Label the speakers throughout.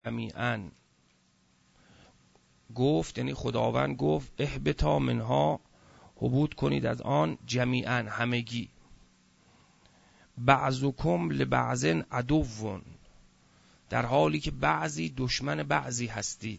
Speaker 1: جمیعاً گفت، یعنی خداوند گفت اهبطا منها، هبوط کنید از آن، جمیعاً همگی، بعضکم لبعض عدو، در حالی که بعضی دشمن بعضی هستید.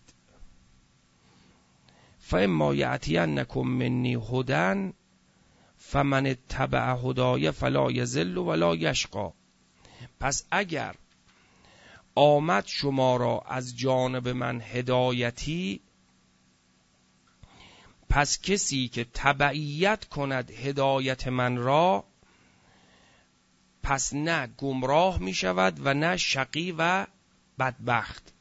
Speaker 1: فاما یأتینکم منی هدی فمن اتبع هدای فلا یضل ولا یشقی. پس اگر آمد شما را از جانب من هدایتی، پس کسی که تبعیت کند هدایت من را، پس نه گمراه می شود و نه شقی و بدبخت.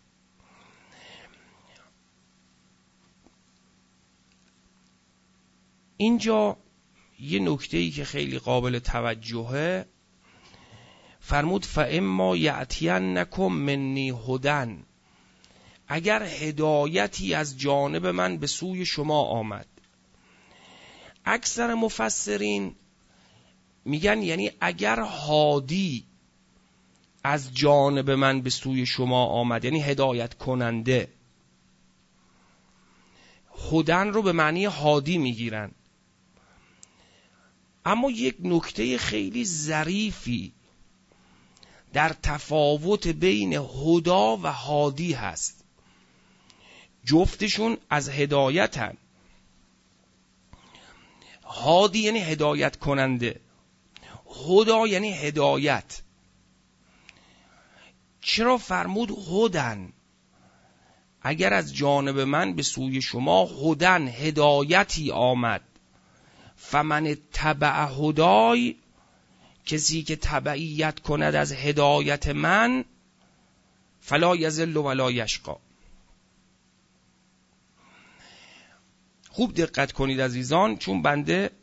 Speaker 1: اینجا یه نکته‌ای که خیلی قابل توجهه، فرمود فاما یأتینکم منی هدی، اگر هدایتی از جانب من به سوی شما آمد. اکثر مفسرین میگن یعنی اگر هادی از جانب من به سوی شما آمد، یعنی هدایت کننده. هدن رو به معنی هادی میگیرن. اما یک نکته خیلی ظریفی در تفاوت بین هدا و هادی هست. جفتشون از هدایتن. هادی یعنی هدایت کننده، هدا یعنی هدایت. چرا فرمود هدن؟ اگر از جانب من به سوی شما هدن هدایتی آمد، فمن اتبع هدای، کسی که تبعیت کند از هدایت من، فلا یضل ولا یشقی. خوب دقت کنید عزیزان، چون بنده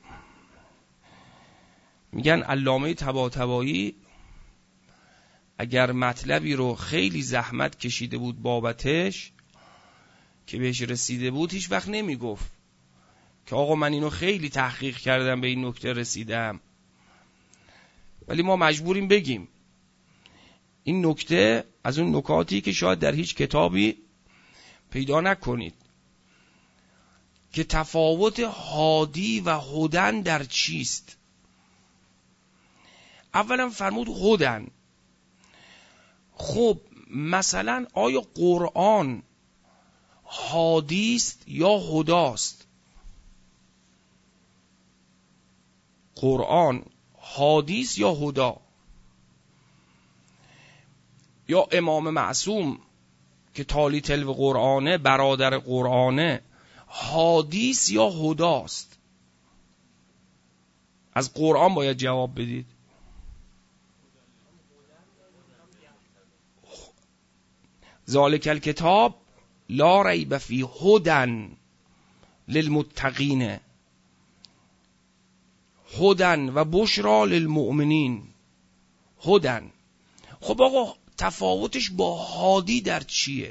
Speaker 1: میگن علامه طباطبایی اگر مطلبی رو خیلی زحمت کشیده بود بابتش که بهش رسیده بود، هیچ وقت نمیگفت که آقا من اینو خیلی تحقیق کردم به این نکته رسیدم. ولی ما مجبوریم بگیم این نکته از اون نکاتی که شاید در هیچ کتابی پیدا نکنید، که تفاوت هادی و هدن در چیست. اولا فرمود هدن. خب مثلا آیا قرآن هادیست یا هداست؟ قرآن هادیست یا هدا؟ یا امام معصوم که تالی تلو قرآنه، برادر قرآنه، هادیست یا هداست؟ از قرآن باید جواب بدید. ذالک الکتاب لا ریب فیه هدی للمتقین، هدی و بشری للمؤمنین. هدی. خب آقا تفاوتش با هادی در چیه؟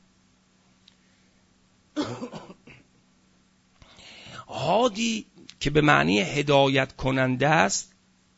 Speaker 1: هادی که به معنی هدایت کننده است،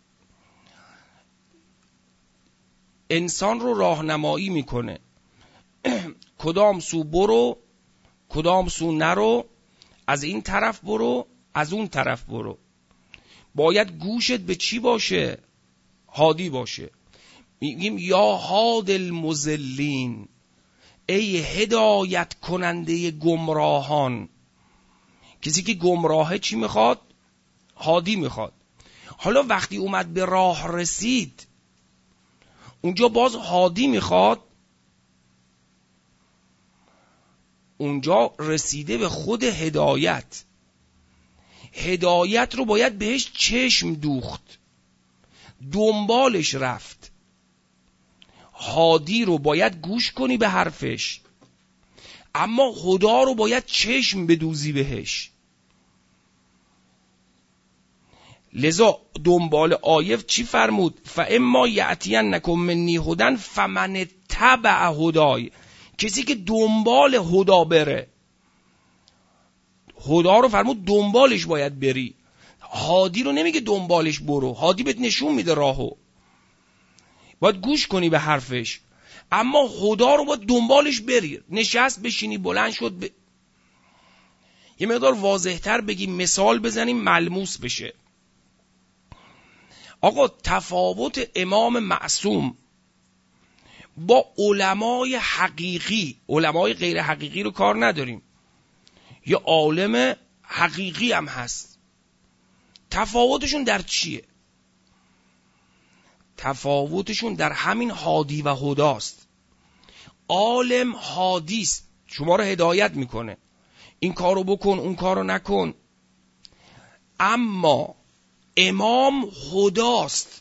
Speaker 1: انسان رو راهنمایی میکنه کدام سو برو، کدام سو نرو، از این طرف برو، از اون طرف برو. باید گوشت به چی باشه؟ هادی باشه. میگیم یا هاد المضلین، ای هدایت کننده گمراهان. کسی که گمراهه چی میخواد؟ هادی میخواد. حالا وقتی اومد به راه رسید، اونجا باز هادی میخواد؟ اونجا رسیده به خود هدایت. هدایت رو باید بهش چشم دوخت، دنبالش رفت. هادی رو باید گوش کنی به حرفش، اما هدا رو باید چشم بدوزی بهش. لذا دنبال آیه چی فرمود؟ فاما یأتینکم منی هدی فمن اتبع هدای، کسی که دنبال هدا بره. هدا رو فرمود دنبالش باید بری. هادی رو نمیگه دنبالش برو، هادی بهت نشون میده راهو، باید گوش کنی به حرفش. اما خدا رو باید دنبالش بری. نشست بشینی بلند شد یه مقدار واضح‌تر بگیم، مثال بزنیم ملموس بشه. آقا تفاوت امام معصوم با علمای حقیقی، علمای غیر حقیقی رو کار نداریم، یه عالم حقیقی هم هست، تفاوتشون در چیه؟ تفاوتشون در همین هادی و هداست. عالم هادیست، شما رو هدایت میکنه، این کارو بکن اون کارو نکن. اما امام هداست.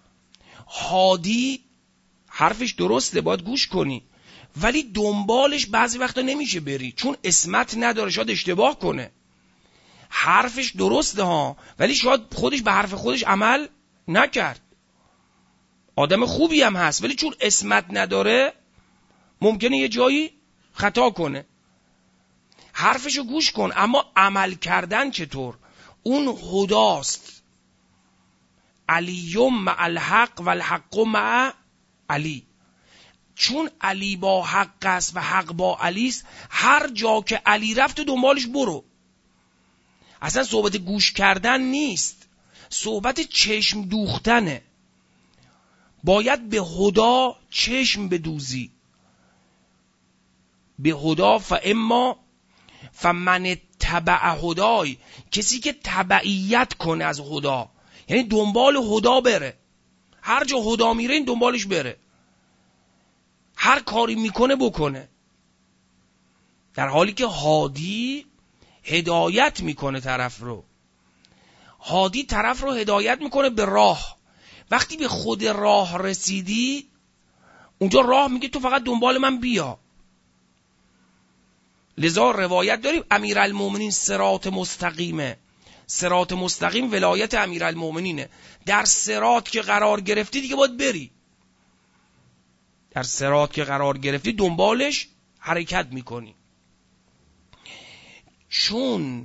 Speaker 1: هادی حرفش درسته، باید گوش کنی، ولی دنبالش بعضی وقتا نمیشه بری، چون اسمت نداره، شاید اشتباه کنه. حرفش درسته ها، ولی شاید خودش به حرف خودش عمل نکرد. آدم خوبی هم هست، ولی چون اسمت نداره ممکنه یه جایی خطا کنه. حرفشو گوش کن، اما عمل کردن چطور؟ اون هداست. علی مع الحق و الحق مع علی. چون علی با حق است و حق با علی است، هر جا که علی رفت دنبالش برو. اصلا صحبت گوش کردن نیست، صحبت چشم دوختنه. باید به هدا چشم بدوزی. به هدا فمن اتبع هدای، کسی که تبعیت کنه از هدا، یعنی دنبال هدا بره، هر جا هدا میره این دنبالش بره، هر کاری میکنه بکنه، در حالی که هادی هدایت میکنه طرف رو. هادی طرف رو هدایت میکنه به راه. وقتی به خود راه رسیدی، اونجا راه میگه تو فقط دنبال من بیا. لذا روایت داریم امیرالمومنین صراط مستقیمه. صراط مستقیم ولایت امیرالمومنینه. در صراط که قرار گرفتی دیگه باید بری. در صراط که قرار گرفتی دنبالش حرکت میکنی. چون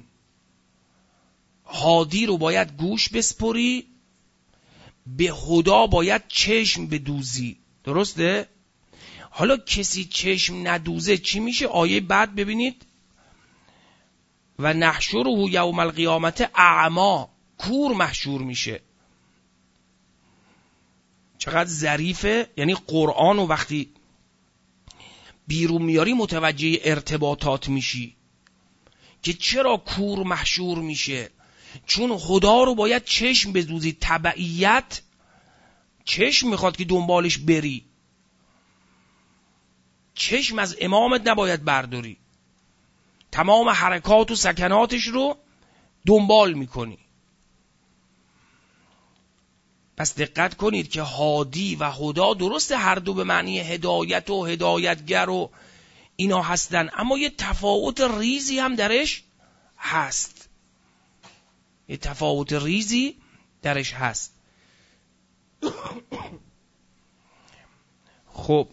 Speaker 1: هادی رو باید گوش بسپری، به هدا باید چشم بدوزی. درسته؟ حالا کسی چشم ندوزه چی میشه؟ آیه بعد ببینید، و نحشره یوم القیامت اعما، کور محشور میشه. چقدر ظریفه. یعنی قرآن رو وقتی بیرون میاری متوجه ارتباطات میشی که چرا کور محشور میشه. چون خدا رو باید چشم بدوزی. تبعیت چشم میخواد که دنبالش بری. چشم از امامت نباید برداری، تمام حرکات و سکناتش رو دنبال میکنی. پس دقت کنید که هادی و هدا درسته هر دو به معنی هدایت و هدایتگر و اینا هستن، اما یه تفاوت ریزی هم درش هست. یه تفاوت ریزی درش هست. خب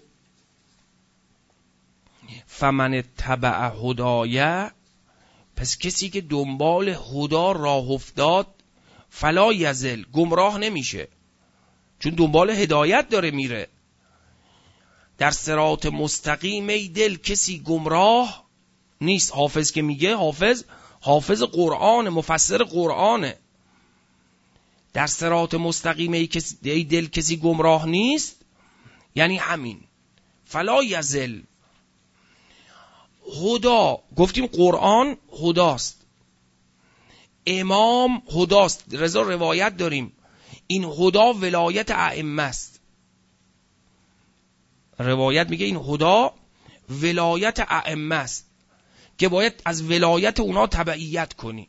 Speaker 1: فمن اتبع هدایه، پس کسی که دنبال هدا راه افتاد، فلا یزل، گمراه نمیشه، چون دنبال هدایت داره میره. در صراط مستقیم ای دل کسی گمراه نیست. حافظ که میگه، حافظ قرآن، مفسر قرآنه. در صراط مستقیم ای دل کسی گمراه نیست، یعنی همین فلا یزل. هدا گفتیم قرآن هداست، امام هداست. رضا روایت داریم این هدا ولایت ائمه است. روایت میگه این هدا ولایت ائمه است که باید از ولایت اونا تبعیت کنی.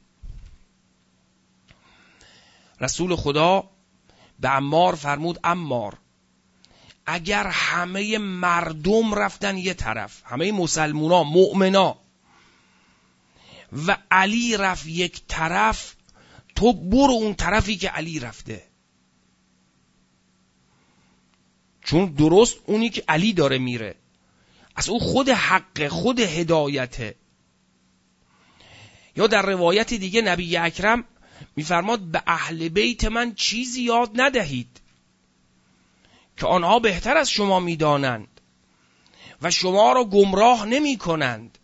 Speaker 1: رسول خدا به عمار فرمود عمار اگر همه مردم رفتن یه طرف، همه مسلمونا مؤمنا، و علی رفت یک طرف، تو برو اون طرفی که علی رفته، چون درست اونی که علی داره میره، از اون خود حق، خود هدایته. یا در روایت دیگه نبی اکرم میفرماد به اهل بیت من چیزی یاد ندهید که آنها بهتر از شما میدانند. و شما را گمراه نمی کنند.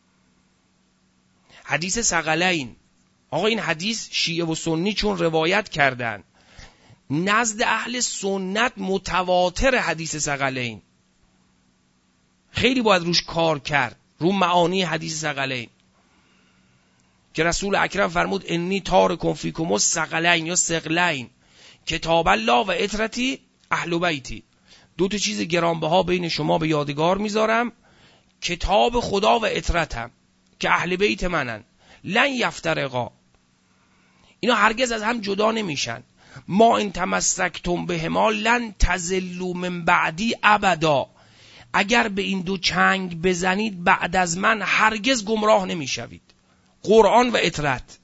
Speaker 1: حدیث ثقلین. آقا این حدیث شیعه و سنی چون روایت کردن، نزد اهل سنت متواتر حدیث ثقلین. خیلی باید روش کار کرد، رو معانی حدیث ثقلین، که رسول اکرم فرمود انی تارکم فیکم الثقلین یا ثقلین کتاب الله و عترتی اهل بیتی. دو تا چیز گرانبها بین شما به یادگار میذارم، کتاب خدا و عترتم که اهل بیت منن، لن یفترقا، اینا هرگز از هم جدا نمیشن. ما ان تمسکتم بهما لن تضلوا من بعدی ابدا، اگر به این دو چنگ بزنید بعد از من هرگز گمراه نمیشوید. قرآن و عترت.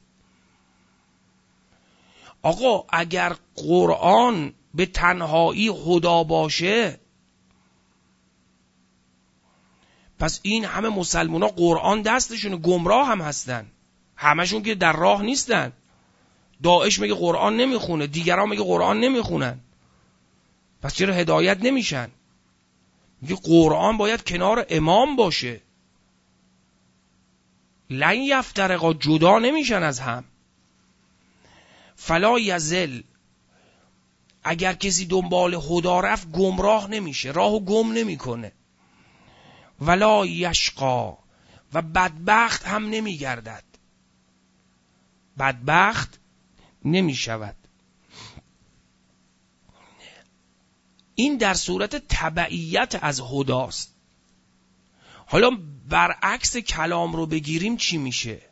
Speaker 1: آقا اگر قرآن به تنهایی هدا باشه، پس این همه مسلمان ها قرآن دستشونه، گمراه هم هستن، همشون که در راه نیستن. داعش میگه قرآن نمیخونه، دیگران میگه قرآن نمیخونن، پس چرا هدایت نمیشن؟ میگه قرآن باید کنار امام باشه. لن یفترقا، جدا نمیشن از هم. فلا یزل، اگر کسی دنبال هدا رفت گمراه نمیشه، راهو گم نمیکنه. ولا یشقا، و بدبخت هم نمیگردد، بدبخت نمیشود. این در صورت تبعیت از هداست. حالا برعکس کلام رو بگیریم چی میشه؟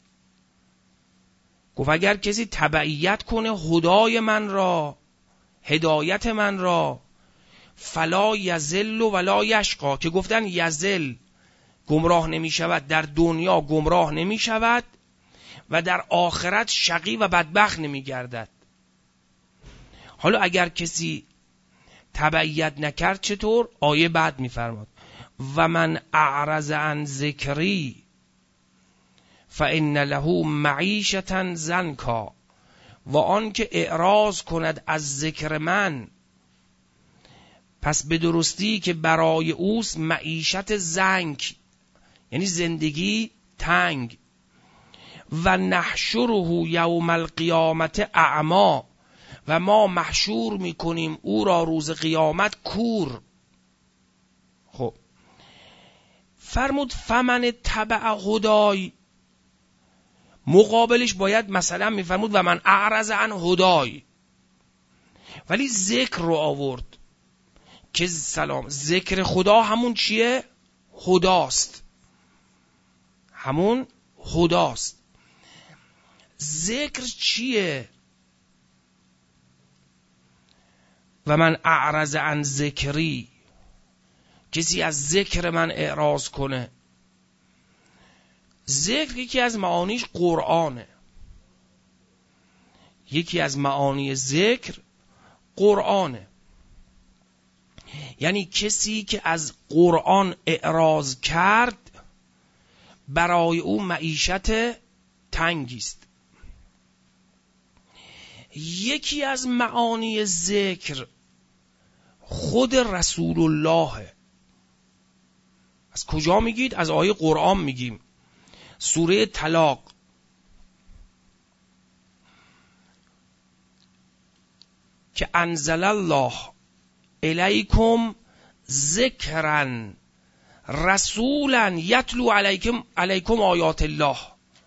Speaker 1: گفت اگر کسی تبعیت کنه هدای من را، هدایت من را، فلا یزل ولا یشقا، که گفتن یزل گمراه نمی شود، در دنیا گمراه نمی شود و در آخرت شقی و بدبخت نمی گردد. حالا اگر کسی تبعیت نکرد چطور؟ آیه بعد می فرماد و من اعرض عن ذکری فان له معیشة ضنکا، و آن که اعراض کند از ذکر من، پس به درستی که برای اوست معیشت ضنک، یعنی زندگی تنگ. و نحشره یوم القیامت اعمی، و ما محشور میکنیم او را روز قیامت کور. خب فرمود فمن تبع هدای، مقابلش باید مثلا میفرمود و من اعرض عن هدای، ولی ذکر رو آورد که سلام، ذکر خدا همون چیه؟ هداست، همون هداست. ذکر چیه؟ و من اعرض عن ذکری، کسی از ذکر من اعراض کنه. ذکر یکی از معانیش قرآنه، یکی از معانی ذکر قرآنه. یعنی کسی که از قرآن اعراض کرد برای او معیشت تنگی است. یکی از معانی ذکر خود رسول الله. از کجا میگید؟ از آیه قرآن میگیم. سوره طلاق که انزل الله الیکم ذکرا رسولا یتلو علیکم آیات الله،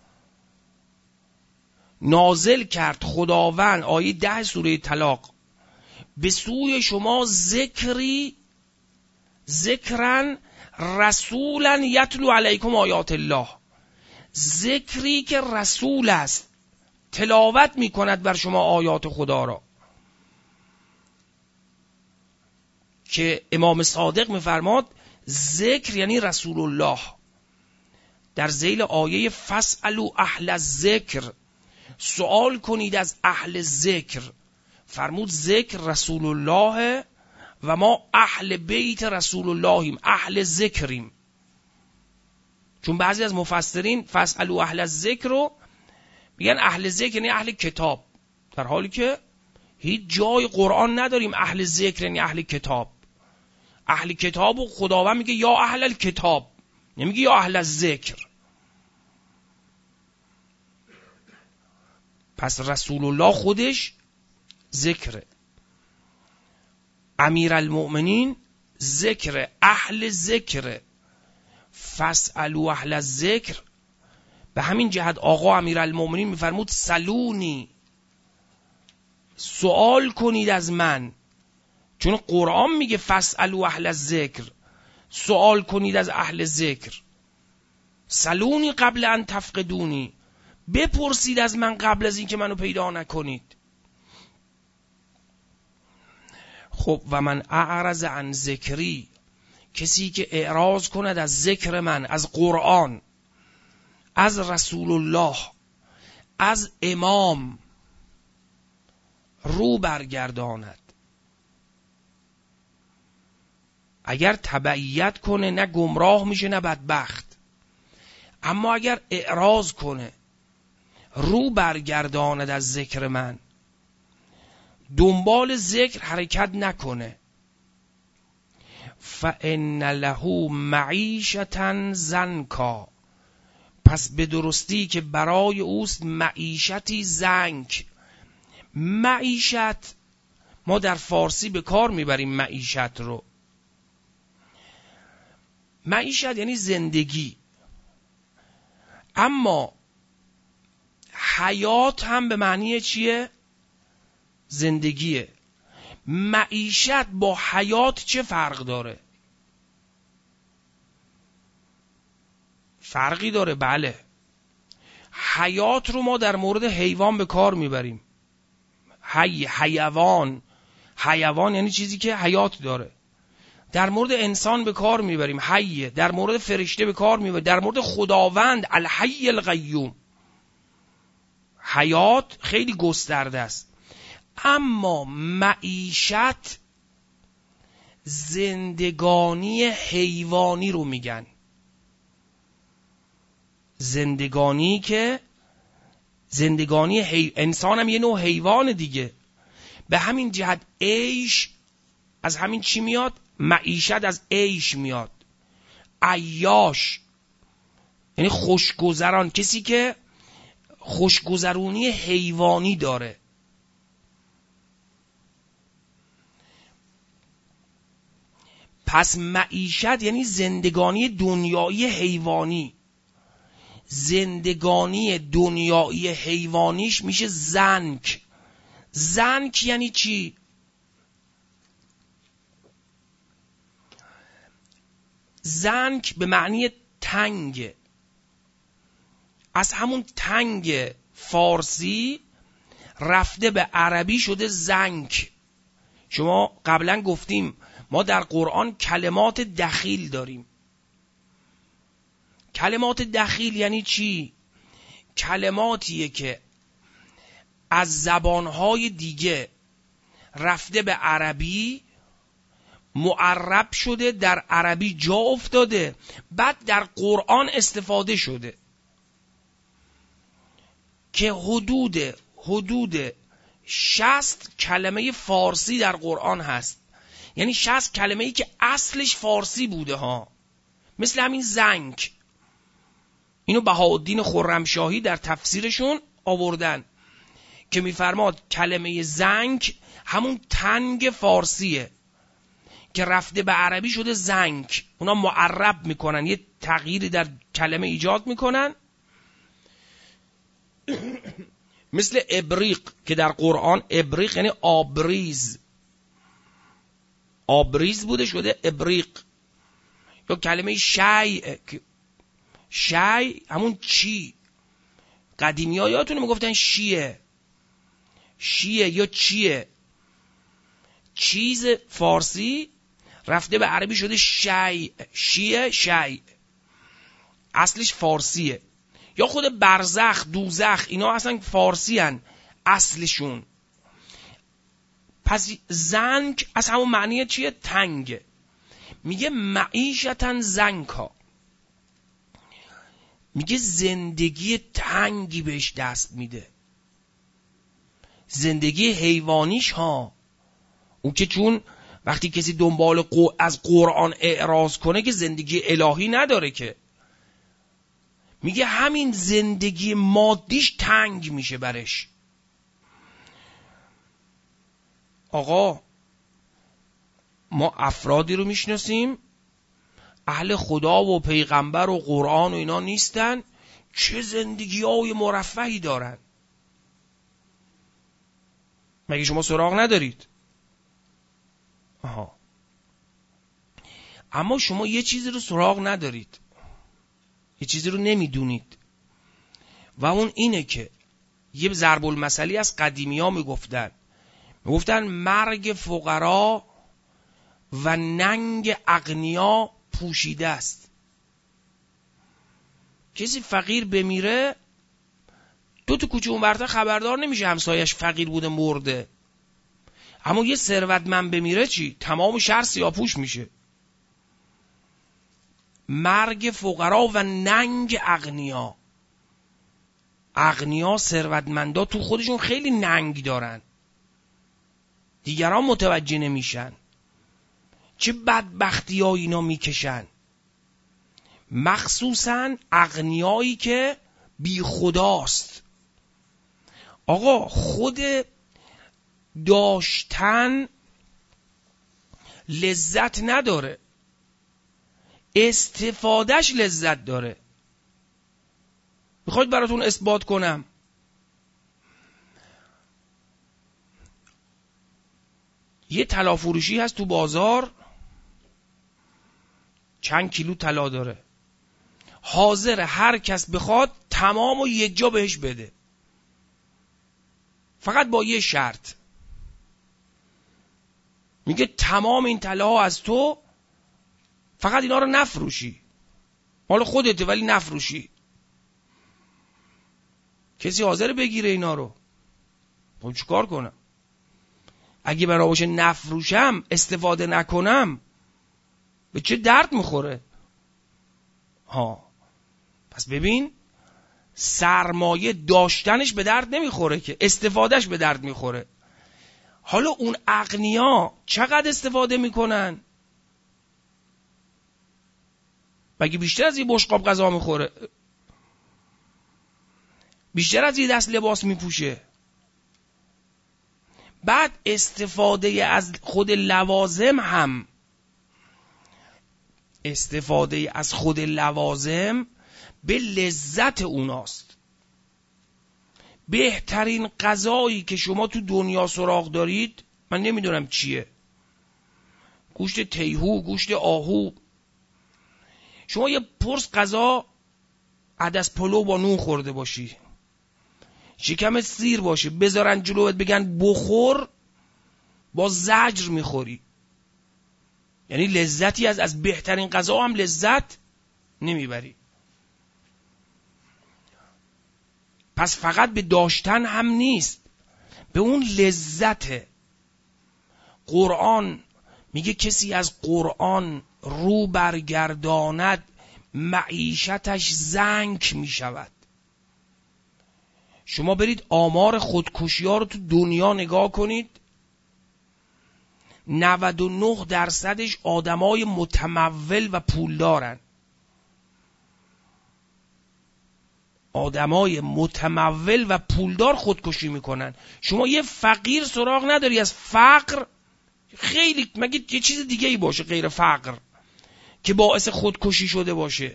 Speaker 1: نازل کرد خداوند، آیه 10 سوره طلاق، به سوی شما ذکرا رسولا یتلو علیکم آیات الله، ذکری که رسول است تلاوت می کند بر شما آیات خدا را. که امام صادق می فرماد ذکر یعنی رسول الله. در ذیل آیه فاسألوا اهل الذکر، سوال کنید از اهل ذکر، فرمود ذکر رسول الله و ما اهل بیت رسول اللهیم، اهل ذکریم. چون بعضی از مفسرین فاسألوا اهل الذکر رو میگن اهل ذکر یعنی اهل کتاب، در حالی که هیچ جای قرآن نداریم اهل ذکر یعنی اهل کتاب. اهل کتاب و خداوند میگه یا اهل الکتاب، نمیگه یا اهل الذکر. پس رسول الله خودش ذکره، امیرالمؤمنین ذکر، اهل ذکر، فاسألوا اهل الذکر. به همین جهت آقا امیرالمؤمنین میفرمود سلونی، سوال کنید از من، چون قرآن میگه فاسألوا اهل الذکر، سوال کنید از اهل ذکر. سلونی قبل ان تفقدونی، بپرسید از من قبل از اینکه منو پیدا نکنید. خب و من اعرض عن ذکری، کسی که اعراض کند از ذکر من، از قرآن، از رسول الله، از امام، رو برگرداند. اگر تبعیت کنه نه گمراه میشه نه بدبخت، اما اگر اعراض کنه، رو برگرداند از ذکر من، دنبال ذکر حرکت نکنه، فإن له معیشة ضنکا، پس به درستی که برای اوست معیشتی زنک. معیشت ما در فارسی به کار میبریم، معیشت رو. معیشت یعنی زندگی، اما حیات هم به معنی چیه؟ زندگیه. معیشت با حیات چه فرق داره؟ فرقی داره، بله. حیات رو ما در مورد حیوان به کار میبریم، حیوان یعنی چیزی که حیات داره. در مورد انسان به کار میبریم حیه، در مورد فرشته به کار میبریم، در مورد خداوند الحی القیوم حیات خیلی گسترده است. اما معیشت زندگانی حیوانی رو میگن، زندگانی که انسان هم یه نوع حیوان دیگه. به همین جهت عیش از همین چی میاد؟ معیشت از عیش میاد. عیاش یعنی خوشگذران، کسی که خوشگذرونی حیوانی داره. پس معیشت یعنی زندگانی دنیایی حیوانی. زندگانی دنیایی حیوانیش میشه زنک. زنک یعنی چی؟ زنک به معنی تنگ، از همون تنگ فارسی رفته به عربی شده زنک. شما قبلا گفتیم ما در قرآن کلمات دخیل داریم. کلمات دخیل یعنی چی؟ کلماتیه که از زبانهای دیگه رفته به عربی، معرب شده، در عربی جا افتاده، بعد در قرآن استفاده شده، که حدود 60 کلمه فارسی در قرآن هست. یعنی 60 کلمه ای که اصلش فارسی بوده ها، مثل همین زنک. اینو بهاءالدین خرمشاهی در تفسیرشون آوردن که میفرماد کلمه زنک همون تنگ فارسیه که رفته به عربی شده زنک. اونا معرب میکنن، یه تغییری در کلمه ایجاد میکنن. مثل ابریق که در قرآن ابریق یعنی آبریز، آبریز بوده شده ابریق. یا کلمه شیء همون چی. قدیمی ها یادتونه میگفتن شیه یا چیه. چیز فارسی رفته به عربی شده شیء، اصلش فارسیه. یا خود برزخ، دوزخ، اینا اصلا فارسی هن اصلشون. پس زنک از همون معنی چیه؟ تنگ. میگه معیشتن زنکا، میگه زندگی تنگی بهش دست میده. زندگی حیوانیش ها، اون که چون وقتی کسی دنبال از قرآن اعراض کنه که زندگی الهی نداره، که میگه همین زندگی مادیش تنگ میشه برش. آقا ما افرادی رو میشناسیم اهل خدا و پیغمبر و قرآن و اینا نیستن، چه زندگی های مرفهی دارن. مگه شما سراغ ندارید؟ آها. اما شما یه چیزی رو سراغ ندارید، یه چیزی رو نمیدونید، و اون اینه که یه ضرب المثلی از قدیمی ها میگفتن مرگ فقرا و ننگ اغنیا پوشیده است. کسی فقیر بمیره دو تا کوچه اونورتر خبردار نمیشه همسایش فقیر بوده مرده، اما یه ثروتمند بمیره چی؟ تمام شهر سیاه‌پوش میشه. مرگ فقرا و ننگ اغنیا. اغنیا ثروتمندا تو خودشون خیلی ننگ دارن، دیگران متوجه نمیشن چه بدبختی ها اینا میکشن، مخصوصا اغنیایی که بی خداست. آقا خود داشتن لذت نداره، استفادهش لذت داره. میخواید براتون اثبات کنم؟ یه طلا فروشی هست تو بازار، چند کیلو طلا داره، حاضر هر کس بخواد تمام و یک جا بهش بده، فقط با یه شرط. میگه تمام این طلاها از تو، فقط اینا رو نفروشی، مال خودته ولی نفروشی. کسی حاضر بگیره اینا رو؟ خب چیکار کنم؟ اگه برای باشه نفروشم، استفاده نکنم، به چه درد میخوره؟ ها، پس ببین، سرمایه داشتنش به درد نمیخوره که استفادهش به درد میخوره. حالا اون اغنیا چقدر استفاده میکنن؟ مگه بیشتر از یه بشقاب غذا میخوره؟ بیشتر از یه دست لباس میپوشه؟ بعد استفاده از خود لوازم هم، استفاده از خود لوازم به لذت اوناست. بهترین غذایی که شما تو دنیا سراغ دارید من نمیدونم چیه، گوشت تیهو، گوشت آهو. شما یه پرس غذا عدس پلو با نون خورده باشی، شکمت سیر باشه، بذارن جلوت بگن بخور، با زجر میخوری. یعنی لذتی از بهترین غذا هم لذت نمیبری. پس فقط به داشتن هم نیست، به اون لذت. قرآن میگه کسی از قرآن رو برگرداند معیشتش زنک میشود. شما برید آمار خودکشی ها رو تو دنیا نگاه کنید، 99% آدمای متمول و پولدارن. آدمای متمول و پولدار خودکشی میکنن. شما یه فقیر سراغ نداری از فقر، خیلی مگه یه چیز دیگه ای باشه غیر فقر که باعث خودکشی شده باشه؟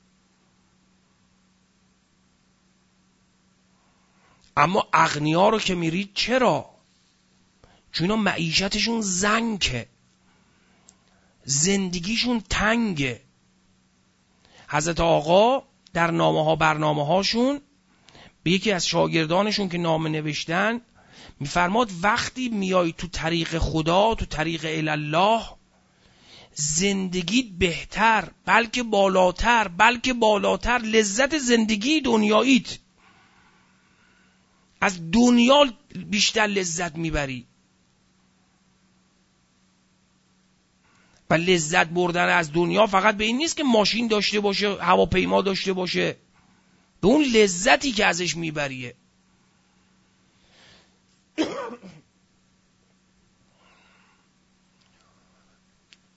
Speaker 1: اما اغنیا رو که میرید، چرا؟ چون اینا معیشتشون زنکه، زندگیشون تنگه. حضرت آقا در برنامه هاشون به یکی از شاگردانشون که نامه نوشتن میفرماد وقتی میای تو طریق خدا، تو طریق الله، زندگیت بهتر، بلکه بالاتر لذت زندگی دنیاییت، از دنیا بیشتر لذت میبری. و لذت بردن از دنیا فقط به این نیست که ماشین داشته باشه، هواپیما داشته باشه، به اون لذتی که ازش میبریه.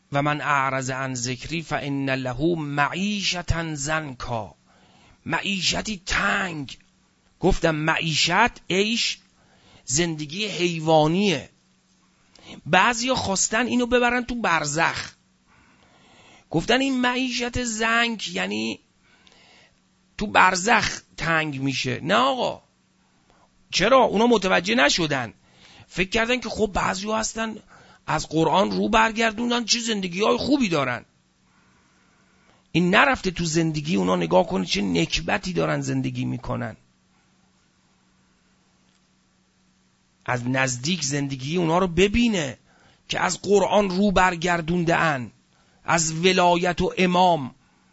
Speaker 1: و من اعرض عن ذکری فان له معیشة ضنکا، معیشتی تنگ. گفتم معیشت، عیش، زندگی حیوانیه. بعضیا خواستن اینو ببرن تو برزخ، گفتن این معیشت زنک یعنی تو برزخ تنگ میشه. نه آقا، چرا؟ اونا متوجه نشدن، فکر کردن که خب بعضیا هستن از قرآن رو برگردوندن، چه زندگی های خوبی دارن. این نرفته تو زندگی اونا نگاه کنه چه نکبتی دارن زندگی میکنن. از نزدیک زندگی اونا رو ببینه که از قرآن رو برگردونده ان، از ولایت و امام.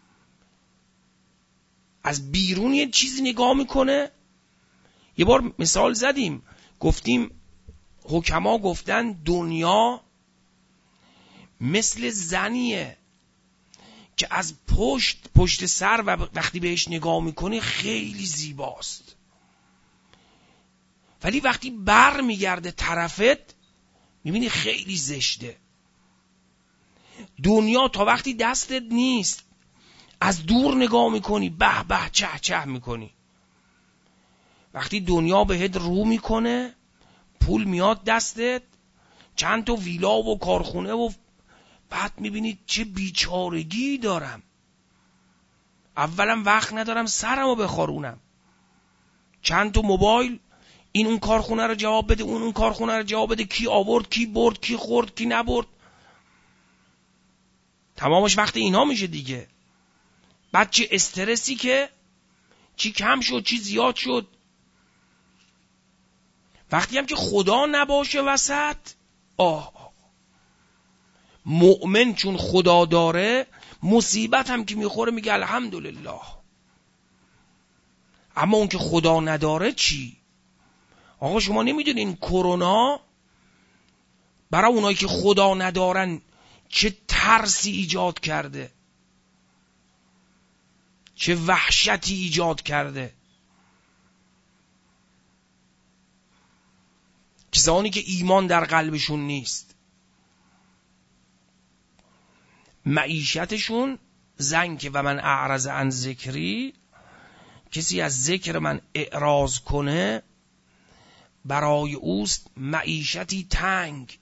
Speaker 1: از بیرون یه چیزی نگاه میکنه. یه بار مثال زدیم، گفتیم حکما گفتن دنیا مثل زنیه که از پشت سر و وقتی بهش نگاه میکنی خیلی زیباست، ولی وقتی بر میگرده طرفت میبینی خیلی زشته. دنیا تا وقتی دستت نیست از دور نگاه میکنی به به چه چه میکنی. وقتی دنیا بهت رو میکنه، پول میاد دستت، چند تا ویلا و کارخونه و بعد میبینی چه بیچارگی دارم. اولا وقت ندارم سرمو بخارونم، چند تا موبایل، این اون کارخونه رو جواب بده، اون کارخونه رو جواب بده، کی آورد، کی برد، کی خورد، کی نبرد. تمامش وقت اینا میشه دیگه. بعد چه استرسی که چی کم شد چی زیاد شد. وقتی هم که خدا نباشه وسط، مؤمن چون خدا داره مصیبت هم که میخوره میگه الحمدلله. اما اون که خدا نداره چی؟ آقا شما نمیدونین کرونا برای اونایی که خدا ندارن چه ترسی ایجاد کرده، چه وحشتی ایجاد کرده. کسانی که ایمان در قلبشون نیست، معیشتشون زنکه. و من اعرض عن ذکری، کسی از ذکر من اعراض کنه برای اوست معیشتی تنگ،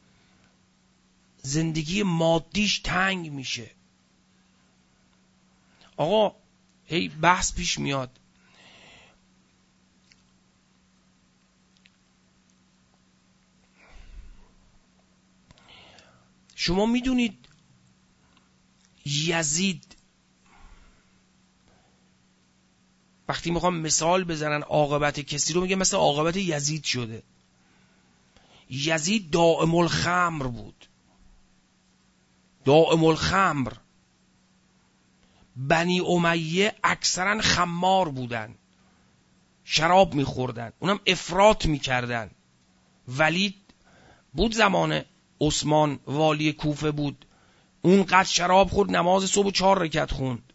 Speaker 1: زندگی مادیش تنگ میشه. آقا هی بحث پیش میاد، شما میدونید یزید، وقتی میخوام مثال بزنن عاقبت کسی رو میگه مثل عاقبت یزید شده. یزید دائم الخمر بود، دائم الخمر. بنی امیه اکثرا خمار بودن، شراب میخوردن، اونم افراط میکردن. ولید بود زمان عثمان والی کوفه بود، اونقدر شراب خورد نماز صبح 4 رکعت خوند.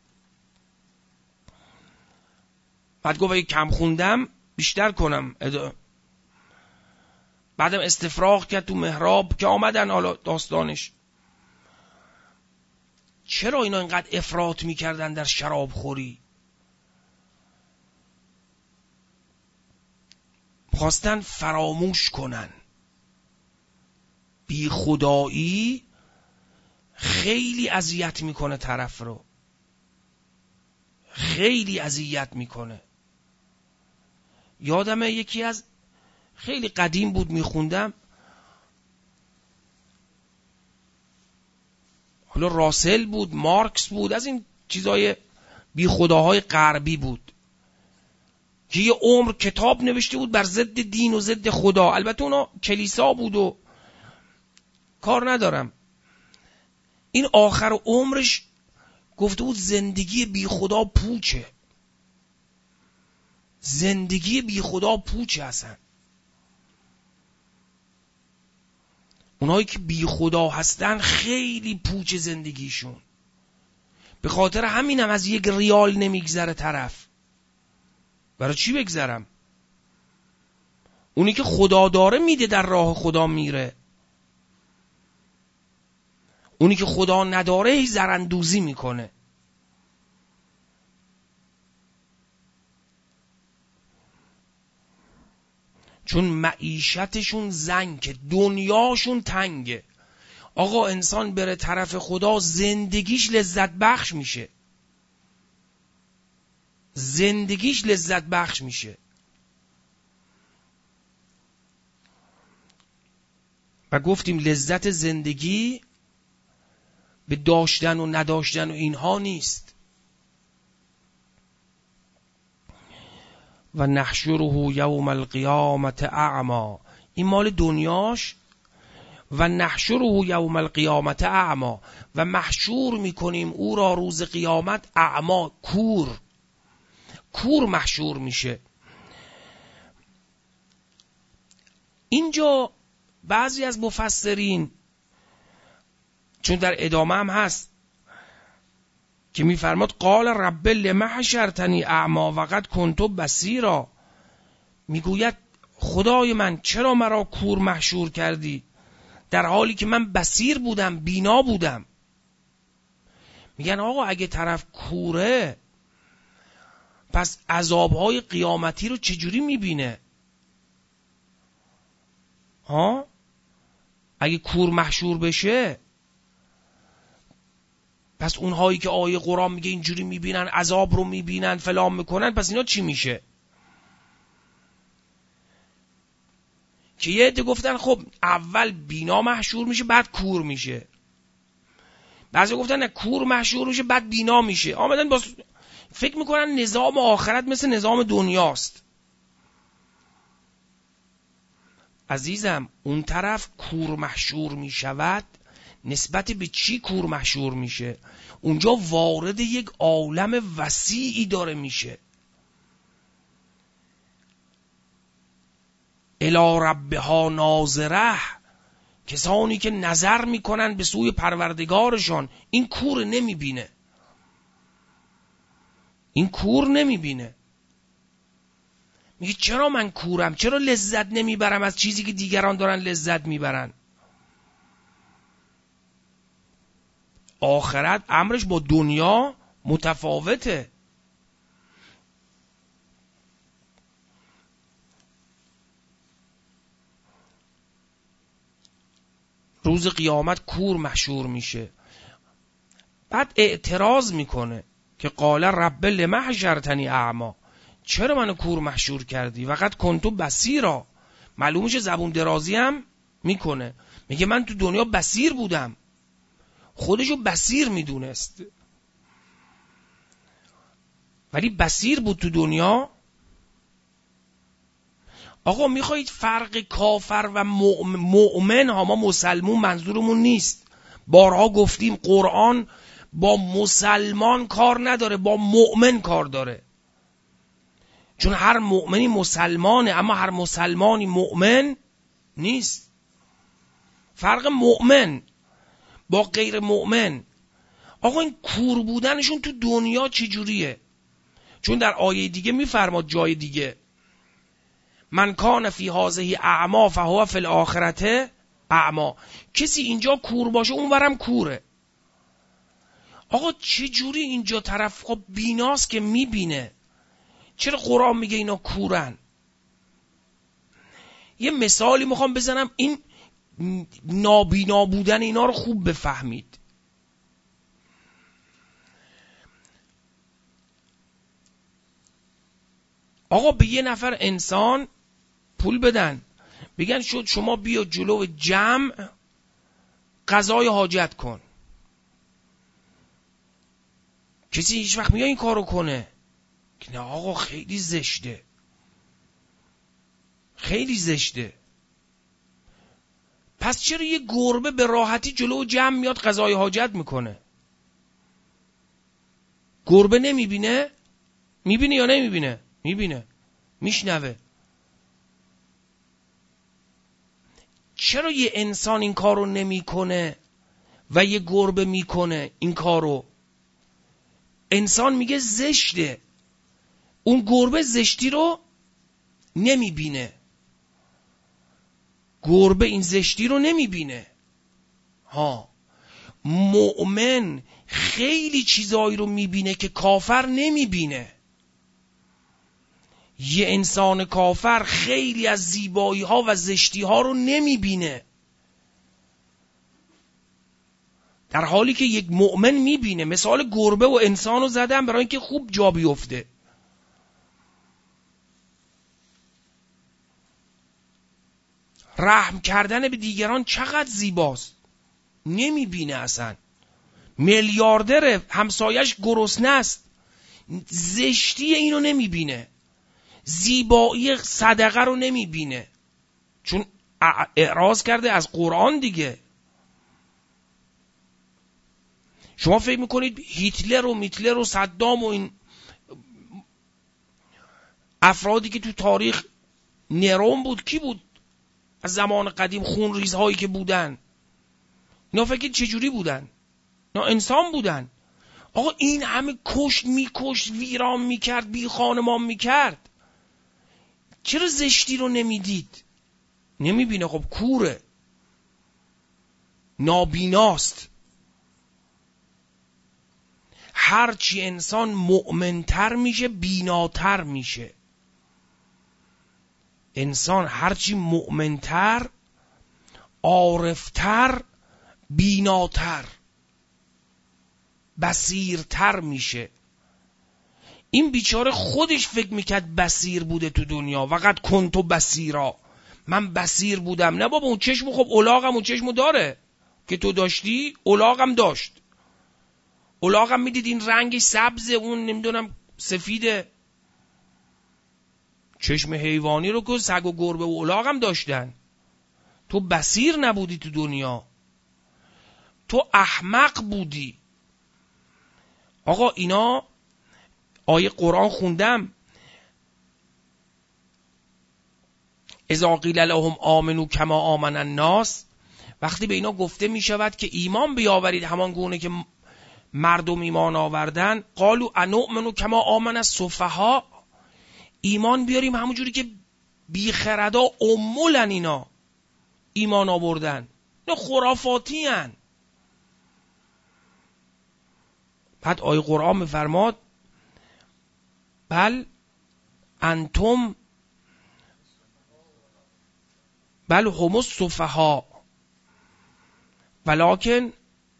Speaker 1: بعد گفت اگه کم خوندم بیشتر کنم. بعدم استفراغ کرد تو محراب که آمدن حالا داستانش. چرا اینا اینقدر افراط میکردن در شراب خوری؟ خواستن فراموش کنن. بی خدایی خیلی اذیت میکنه طرف رو، خیلی اذیت میکنه. یادمه یکی از خیلی قدیم بود میخوندم، حالا راسل بود، مارکس بود، از این چیزای بی خداهای غربی بود که یه عمر کتاب نوشته بود بر ضد دین و ضد خدا. البته اونا کلیسا بود و کار ندارم. این آخر عمرش گفته بود زندگی بی خدا پوچه، زندگی بی خدا پوچه. اصلا اونایی که بی خدا هستن خیلی پوچه زندگیشون. به خاطر همینم از یک ریال نمیگذره طرف. برای چی بگذرم؟ اونی که خدا داره میده، در راه خدا میره. اونی که خدا نداره هی زرندوزی میکنه. چون معیشتشون زنگه، دنیاشون تنگه. آقا انسان بره طرف خدا زندگیش لذت بخش میشه، زندگیش لذت بخش میشه. و گفتیم لذت زندگی به داشتن و نداشتن و اینها نیست. و نحشره یوم القیامت اعما، این مال دنیاش. و نحشره یوم القیامت اعما، و محشور میکنیم او را روز قیامت اعما، کور محشور میشه. اینجا بعضی از مفسرین، چون در ادامه هم هست که میفرماد قال رب لم حشرتنی اعما وقد کنت بصیرا، میگوید خدای من چرا مرا کور محشور کردی در حالی که من بصیر بودم، بینا بودم. میگن آقا اگه طرف کوره پس عذابهای قیامتی رو چجوری میبینه؟ اگه کور محشور بشه پس اونهایی که آیه قرآن میگه اینجوری میبینن، عذاب رو میبینن، فلان میکنن، پس اینا چی میشه؟ که یه عده گفتن خب اول بینا محشور میشه بعد کور میشه، بعضی گفتن نه کور محشور میشه بعد بینا میشه. آمدن باز فکر میکنن نظام آخرت مثل نظام دنیاست. عزیزم اون طرف کور محشور میشود، نسبت به چی کور محشور میشه؟ اونجا وارد یک عالم وسیعی داره میشه. الی ربها ناظره، کسانی که نظر میکنن به سوی پروردگارشان، این کور نمیبینه، این کور نمیبینه. میگه چرا من کورم؟ چرا لذت نمیبرم از چیزی که دیگران دارن لذت میبرن؟ آخرت امرش با دنیا متفاوته. روز قیامت کور محشور میشه. بعد اعتراض میکنه که قال رب لم حشرتنی اعما، چرا منو کور محشور کردی؟ وقد کنت بصیرا، معلومش زبون درازی هم میکنه. میگه من تو دنیا بصیر بودم، خودشو بصیر میدونست، ولی بصیر بود تو دنیا. آقا میخواید فرق کافر و مؤمن ها، ما مسلمون منظورمون نیست، بارها گفتیم قرآن با مسلمان کار نداره، با مؤمن کار داره. چون هر مؤمنی مسلمانه اما هر مسلمانی مؤمن نیست. فرق مؤمن با غیر مؤمن. آقا این کور بودنشون تو دنیا چجوریه؟ چون در آیه دیگه میفرماد جای دیگه من کان فی هذه اعما فهو فی الاخرته اعما، کسی اینجا کور باشه اونورم کوره. آقا چجوری اینجا طرف خب بیناست که میبینه، چرا قرآن میگه اینا کورن؟ یه مثالی میخوام بزنم این نابینا بودن اینا رو خوب بفهمید. آقا به یه نفر انسان پول بدن، بگن شد شما بیا جلو جمع قضای حاجت کن. کسی هیچ وقت میاد این کارو کنه؟ که نه آقا خیلی زشته، خیلی زشته. پس چرا یه گربه به راحتی جلو جمع میاد قضای حاجت میکنه؟ گربه نمیبینه؟ میبینه یا نمیبینه؟ میبینه، میشنوه. چرا یه انسان این کارو نمیکنه و یه گربه میکنه این کارو؟ انسان میگه زشته، اون گربه زشتی رو نمیبینه. گربه این زشتی رو نمیبینه. مؤمن خیلی چیزایی رو میبینه که کافر نمیبینه. یه انسان کافر خیلی از زیبایی ها و زشتی ها رو نمیبینه، در حالی که یک مؤمن میبینه. مثال گربه و انسان رو زدم برای اینکه خوب جا بیفته. رحم کردن به دیگران چقدر زیباست، نمیبینه اصلا. میلیاردر همسایش گرسنه است، زشتی اینو نمیبینه، زیبایی صدقه رو نمیبینه، چون اعراض کرده از قرآن دیگه. شما فکر میکنید هیتلر و صدام و این افرادی که تو تاریخ، نرون بود، کی بود از زمان قدیم، خونریزهایی که بودن، اینا فکر چجوری بودن؟ اینا انسان بودن. آقا این همه کشت میکشت، ویران میکرد، بی خانمان میکرد، چرا زشتی رو نمیدید؟ نمیبینه، خب کوره، نابیناست. هرچی انسان مؤمنتر میشه بیناتر میشه. انسان هرچی مؤمنتر، عارفتر، بیناتر، بصیرتر میشه. این بیچاره خودش فکر میکرد بصیر بوده تو دنیا، وقت کنتو بصیرا، من بصیر بودم. نه بابا، اون چشم خب الاغم اون چشمو داره که تو داشتی، الاغم داشت. الاغم میدید این رنگش سبزه، اون نمیدونم سفیده. چشم حیوانی رو که سگ و گربه و الاغم داشتن. تو بصیر نبودی تو دنیا، تو احمق بودی. آقا اینا آیه قرآن خوندم، اذا قیل لهم آمنوا کما آمن الناس، وقتی به اینا گفته می شود که ایمان بیاورید همان گونه که مردم ایمان آوردن، قالوا انؤمن کما آمن السفهاء، ایمان بیاریم همونجوری که بیخردا امولن اینا ایمان آوردن، اینا خرافاتی هن. بعد آیه قرآن میفرماد بل انتم بل هم السفهاء ولکن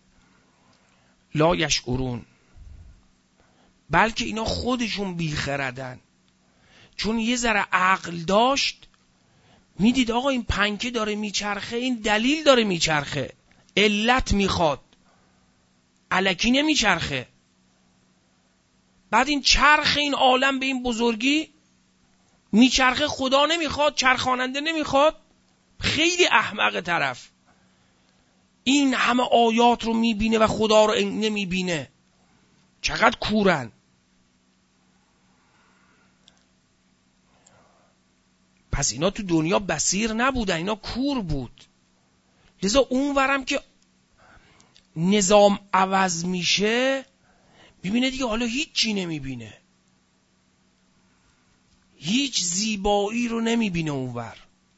Speaker 1: لا یشعرون، بلکه اینا خودشون بیخردن. چون یه ذره عقل داشت میدید آقا این پنکه داره میچرخه، این دلیل داره میچرخه، علت میخواد، الکی نمیچرخه. بعد این چرخ این عالم به این بزرگی میچرخه، خدا نمیخواد، چرخاننده نمیخواد. خیلی احمق طرف این همه آیات رو میبینه و خدا رو نمیبینه. چقدر کورن. پس اینا تو دنیا بصیر نبودن، اینا کور بود. لذا اونورم که نظام عوض میشه میبینه دیگه حالا هیچی نمیبینه، هیچ زیبایی رو نمیبینه اونور.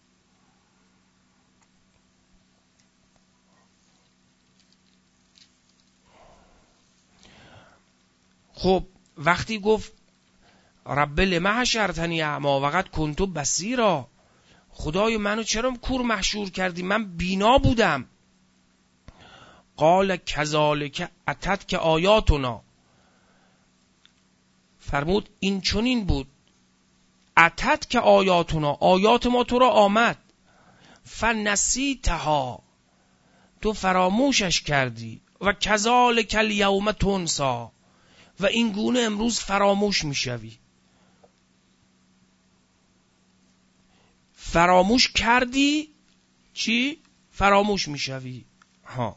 Speaker 1: خب وقتی گفت رب لم حشرتنی اعمی وقد کنت بصیرا، خدای منو چرا کور محشور کردی، من بینا بودم. قال کذالک اتتک آیاتنا، فرمود این چنین بود، اتتک آیاتنا، آیات ما تو را آمد، فنسیتها، تو فراموشش کردی، و کذالک الیوم تنسی، و این گونه امروز فراموش میشوی. فراموش کردی چی؟ فراموش میشوی. ها،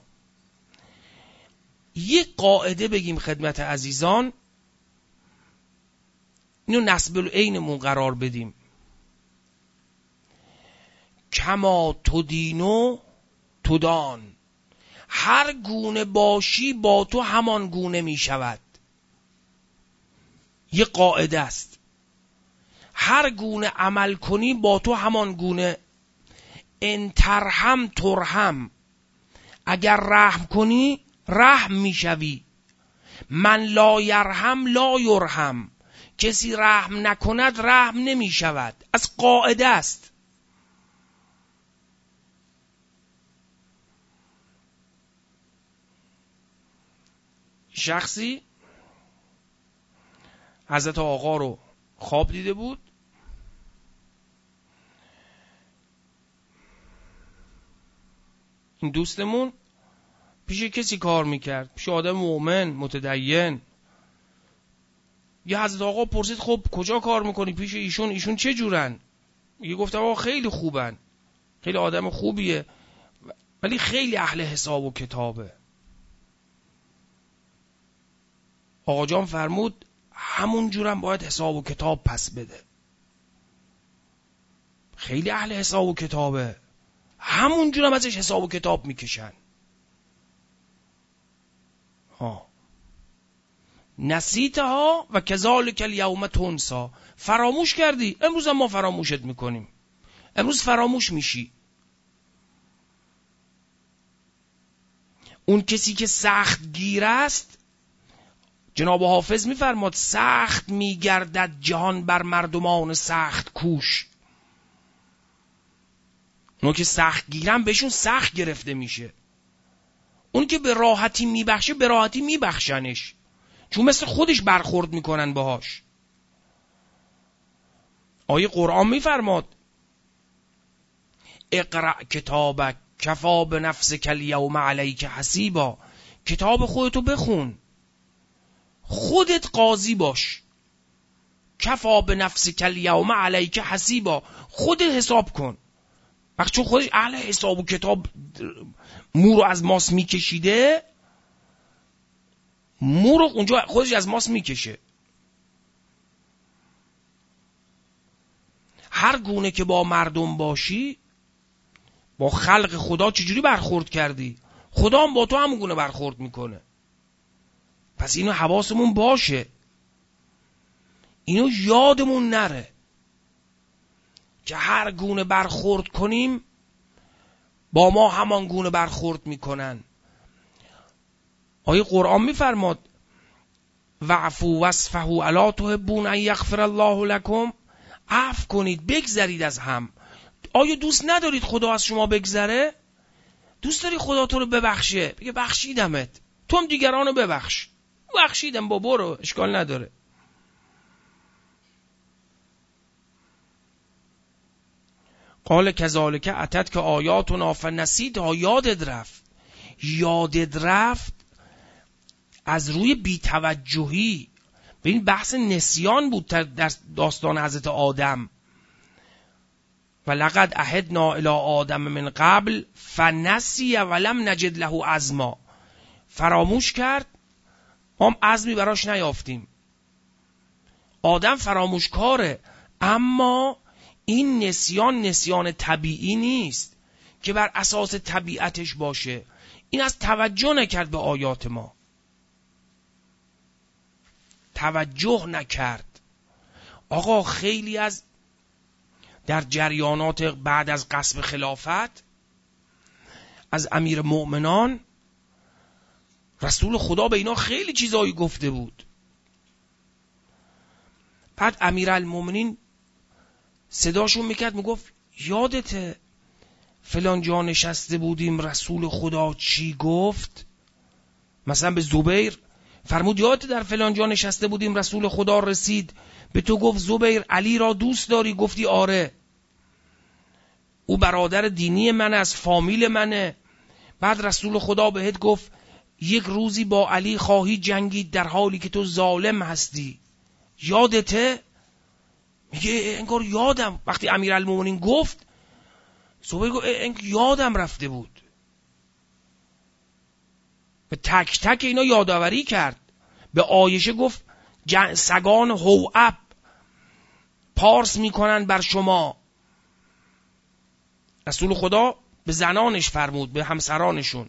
Speaker 1: یک قاعده بگیم خدمت عزیزان، اینو نسب العینمون قرار بدیم. کما تدینو تدان، هر گونه باشی با تو همان گونه می شود. یه قاعده است، هر گونه عمل کنی با تو همان گونه. ان ترحم ترحم، اگر رحم کنی رحم میشوی. من لا یرحم لا یرحم، کسی رحم نکند رحم نمیشود. از قاعده است. شخصی حضرت آقا رو خواب دیده بود، این دوستمون پیش کسی کار میکرد، پیش آدم مؤمن متدین. یه حضرت آقا پرسید خب کجا کار میکنی پیش ایشون چه جورن؟ یه گفتم آقا خیلی خوبن، خیلی آدم خوبیه، ولی خیلی اهل حساب و کتابه. آقا جان فرمود همون جورم باید حساب و کتاب پس بده. خیلی اهل حساب و کتابه، همون جورم ازش حساب و کتاب میکشن. نسیتها و کذالک الیوم تنسا، فراموش کردی، امروز هم ما فراموشت میکنیم، امروز فراموش میشی. اون کسی که سخت گیر است، جناب حافظ میفرماد سخت میگردد جهان بر مردمان سخت کوش. اون که سخت گیرن بهشون سخت گرفته میشه. اون که به راحتی میبخشه به راحتی میبخشنش، چون مثل خودش برخورد میکنن باهاش. آیه قرآن میفرماد اقرأ کتابک کفا بنفسک الیوم علیک حسیبا، کتاب خودتو بخون، خودت قاضی باش. کفا بنفسک الیوم علیک حسیبا، خودت حساب کن. وقتی چون خودش اهل حساب و کتاب مو رو از ماس میکشیده، مو رو اونجا خودش از ماس میکشه. هر گونه که با مردم باشی، با خلق خدا چجوری برخورد کردی، خدا هم با تو همون گونه برخورد میکنه. پس اینو حواسمون باشه، اینو یادمون نره که هر گونه برخورد کنیم با ما همان گونه برخورد میکنن. آیه قرآن میفرماد وعفو واصفحوا الا تحبون ان یغفر الله لكم، عفو کنید بگذرید از هم. آیا دوست ندارید خدا از شما بگذره؟ دوست داری خدا تو رو ببخشه؟ بگه بخشیدمت، تو هم دیگرانو ببخش. بخشیدم با برو، اشکال نداره. قال کذالک اتت که آیاتنا فنسیتها، یادت رفت از روی بی‌توجهی. به این بحث نسیان بود در داستان حضرت آدم. و لقد عهدنا الی آدم من قبل فنسی ولم نجد له عزما، فراموش کرد ما هم عزمی براش نیافتیم. آدم فراموشکاره، اما این نسیان طبیعی نیست که بر اساس طبیعتش باشه. این از توجه نکرد به آیات ما، توجه نکرد. آقا خیلی از در جریانات بعد از غصب خلافت از امیر مؤمنان رسول خدا به اینا خیلی چیزایی گفته بود. بعد امیرالمومنین صداشون میکرد میگفت یادته فلان جا نشسته بودیم رسول خدا چی گفت؟ مثلا به زبیر فرمود یادته در فلان جا نشسته بودیم رسول خدا رسید به تو گفت زبیر علی را دوست داری؟ گفتی آره، او برادر دینی من از فامیل منه. بعد رسول خدا بهت گفت یک روزی با علی خواهی جنگید در حالی که تو ظالم هستی، یادته؟ میگه انگار یادم، وقتی امیرالمومنین گفت زبیر گفت یادم رفته بود. به تک تک اینا یادآوری کرد. به عایشه گفت سگان هوعب پارس میکنن بر شما. رسول خدا به زنانش فرمود، به همسرانشون،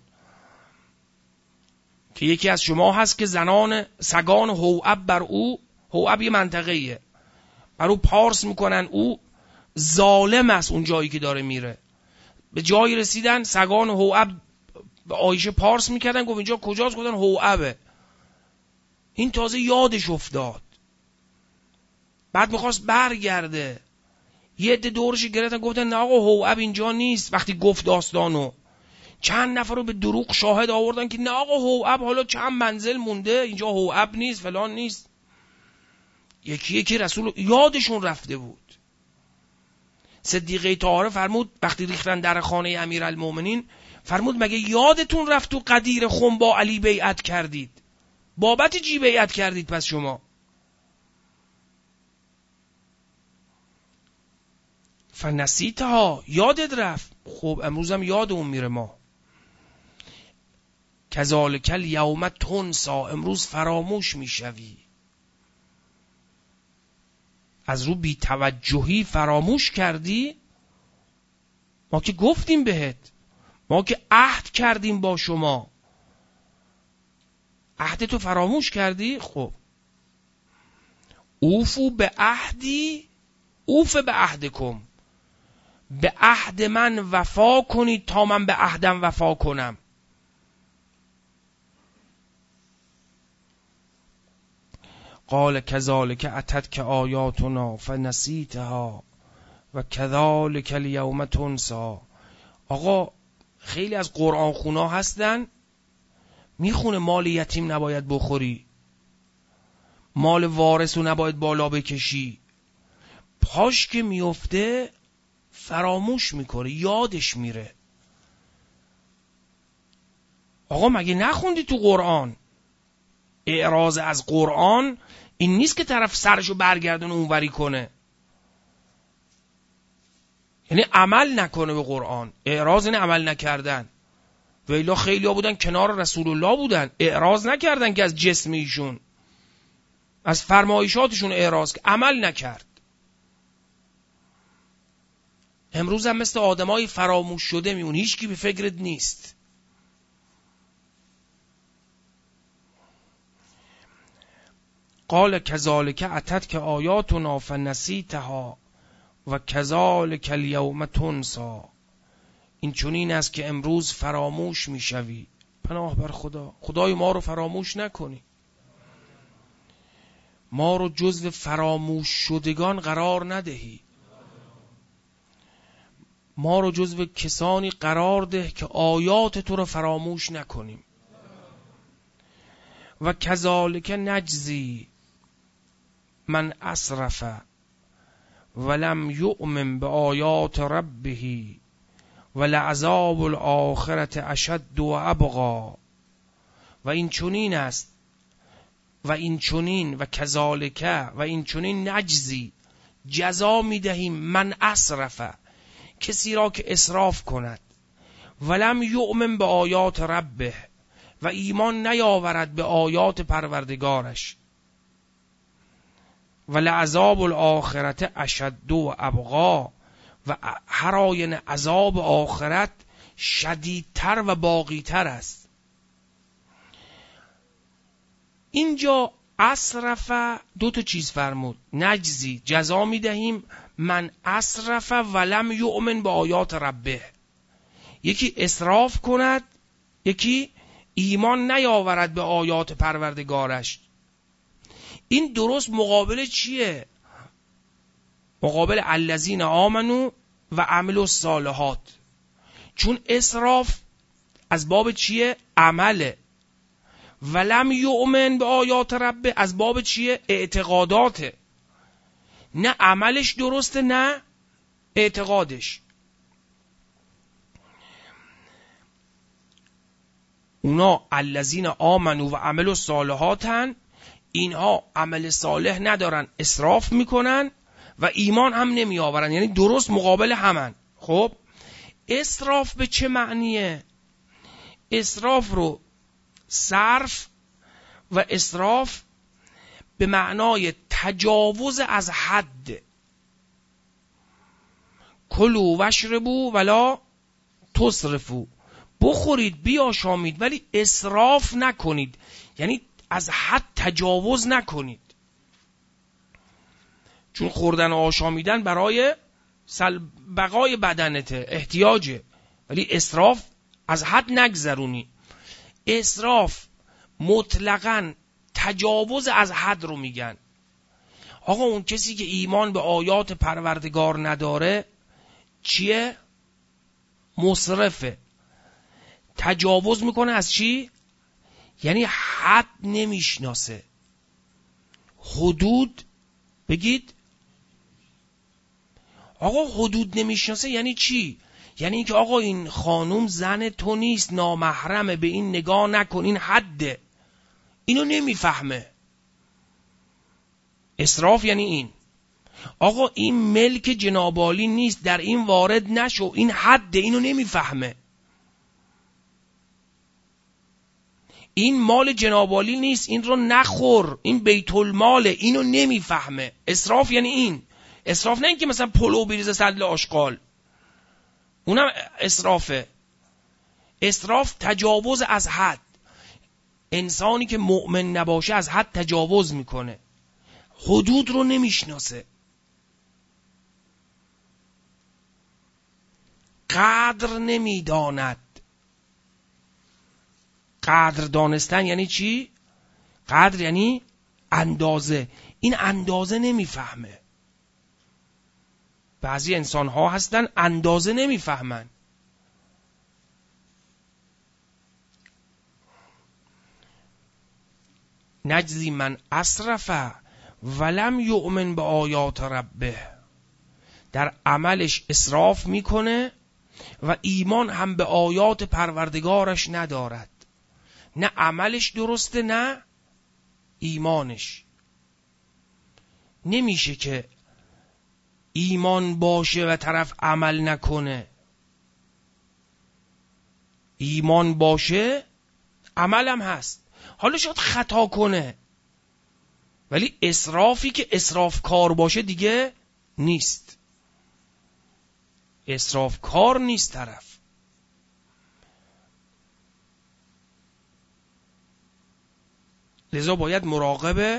Speaker 1: که یکی از شما هست که سگان هوعب بر او، هوعب یه منطقه‌ایه، بر او پارس میکنن، او ظالم است اون جایی که داره میره. به جایی رسیدن سگان هوعب به عایشه پارس میکردن، گفت اینجا کجاست؟ گفتن هوعبه. این تازه یادش افتاد، بعد میخواست برگرده، یه عده دورش گرفتن گفتن نه آقا هوعب اینجا نیست. وقتی گفت داستانو چند نفر رو به دروغ شاهد آوردن که نه آقا هوعب حالا چند منزل مونده، اینجا هوعب نیست، فلان نیست. یکی یکی رسول یادشون رفته بود. صدیقه طاهره فرمود وقتی ریختن در خانه امیرالمومنین، فرمود مگه یادتون رفت تو قدیر خم با علی بیعت کردید؟ بابت چی بیعت کردید پس شما؟ فنسیتها، یادت رفت. خب امروز هم یادمون میره ما. کذالک الیوم تنسی، امروز فراموش میشوی. از رو بی توجهی فراموش کردی؟ ما که گفتیم بهت، ما که عهد کردیم با شما، عهدتو فراموش کردی؟ خب اوفو به عهدی اوف به عهدکم، به عهد من وفا کنید تا من به عهدم وفا کنم. قال کذالک اتتک آیاتنا فنسیتها و کذالک الیوم تنسی. آقا خیلی از قرآن خونا هستن میخونه مال یتیم نباید بخوری، مال وارث رو نباید بالا بکشی، پاش که میفته فراموش میکنه، یادش میره. آقا مگه نخوندی تو قرآن؟ اعراض از قرآن این نیست که طرف سرشو برگردونه اونوری کنه، یعنی عمل نکنه به قرآن. اعراض اینه عمل نکردن. ویلا خیلی ها بودن کنار رسول الله بودن، اعراض نکردن که از جسم ایشون، از فرمایشاتشون اعراض که عمل نکرد. امروز هم مثل آدمای فراموش شده میمون، هیچ کی به فکرت نیست. قال کذالک اتتک آیاتنا فنسیتها و کذالک الیوم تنسی. این چنین است که امروز فراموش میشوی. پناه بر خدا، خدای ما رو فراموش نکنی، ما رو جزو فراموش شدگان قرار ندهی، ما رو جزو کسانی قرار ده که آیات تو رو فراموش نکنیم. و کذالک نجزی من اسرف ولم یؤمن بآیات ربه ولعذاب الآخرة اشد و ابقی. و این چنین است، و این چنین، و کذالک، و این چنین نجزی، جزا میدهیم، من اسرف، کسی را که اسراف کند، ولم یؤمن به آیات ربه، و ایمان نیاورد به آیات پروردگارش، ولعذاب الآخرة اشد و ابقی، و هر آینه عذاب آخرت شدیدتر و باقیتر است. اینجا اسرف دو تا چیز فرمود، نجزی جزا میدهیم، من اسرف ولم یؤمن به آیات ربه، یکی اسراف کند، یکی ایمان نیاورد به آیات پروردگارش. این درست مقابل چیه؟ مقابل الذین آمنو و عملوا الصالحات. چون اسراف از باب چیه؟ عمله. ولم یؤمن به آیات ربه از باب چیه؟ اعتقاداته. نه عملش درسته نه اعتقادش. اونا الذین آمنو و عملوا الصالحاتن، اینها عمل صالح ندارن، اسراف میکنن و ایمان هم نمی آورن، یعنی درست مقابل همن. خب اسراف به چه معنیه؟ اسراف رو صرف و اسراف به معنای تجاوز از حد. کلوا واشربوا ولا تسرفوا، بخورید بیاشامید ولی اسراف نکنید، یعنی از حد تجاوز نکنید. چون خوردن و آشامیدن برای بقای بدنته، احتیاجه، ولی اسراف از حد نگذرونی. اسراف مطلقاً تجاوز از حد رو میگن. آقا اون کسی که ایمان به آیات پروردگار نداره چیه؟ مسرفه. تجاوز میکنه از چی؟ یعنی حد نمیشناسه. حدود بگید. آقا حدود نمیشناسه یعنی چی؟ یعنی اینکه آقا این خانوم زن تو نیست، نامحرمه، به این نگاه نکن، این حده. اینو نمیفهمه. اسراف یعنی این. آقا این ملک جنابالی نیست، در این وارد نشو، این حده، اینو نمیفهمه. این مال جنابالی نیست، این رو نخور، این بیت الماله، اینو نمیفهمه. اسراف یعنی این. اسراف نه این که مثلا پلو بریزه سطل آشغال، اونم اسرافه. اسراف تجاوز از حد. انسانی که مؤمن نباشه از حد تجاوز میکنه، حدود رو نمیشناسه. قدر نمیداند. قدر دانستن یعنی چی؟ قدر یعنی اندازه. این اندازه نمیفهمه. بعضی انسان ها هستن اندازه نمیفهمن. نجزی من اسرف ولم یؤمن به آیات ربه. در عملش اسراف میکنه و ایمان هم به آیات پروردگارش ندارد. نه عملش درسته نه ایمانش. نمیشه که ایمان باشه و طرف عمل نکنه. ایمان باشه عملم هست. حالا شاید خطا کنه، ولی اسرافی که اسراف کار باشه دیگه نیست. اسراف کار نیست طرف. لذا باید مراقبه.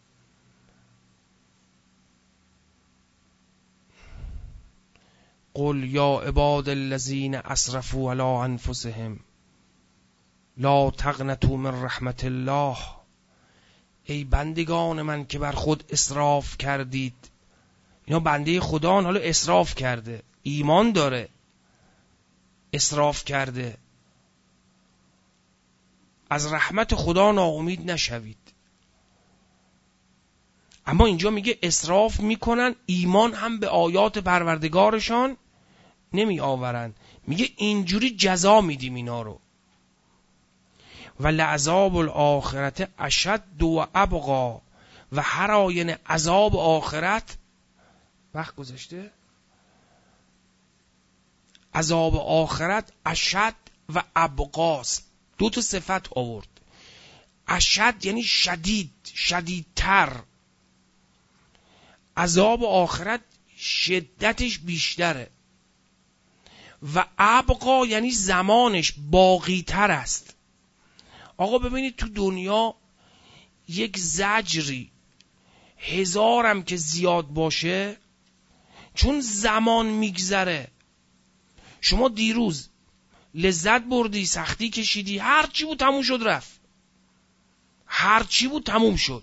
Speaker 1: قل یا عباد الذین اسرفوا علی انفسهم لا تقنطوا من رحمت الله. ای بندگان من که بر خود اسراف کردید. اینا بنده خدا، حالا اسراف کرده، ایمان داره، اسراف کرده. از رحمت خدا ناامید نشوید. اما اینجا میگه اسراف میکنن، ایمان هم به آیات پروردگارشان نمی آورن. میگه اینجوری جزا میدیم اینا رو. و لعذاب الاخرت اشد و ابقا. و هر آینه عذاب آخرت، وقت گذاشته، عذاب آخرت اشد و ابقاست. دو تا صفت آورد. اشد یعنی شدید، شدیدتر. عذاب آخرت شدتش بیشتره. و ابقا یعنی زمانش باقی تر است. آقا ببینید تو دنیا یک زجری هزارم که زیاد باشه، چون زمان میگذره. شما دیروز لذت بردی، سختی کشیدی، هر چی بود تموم شد رفت، هر چی بود تموم شد.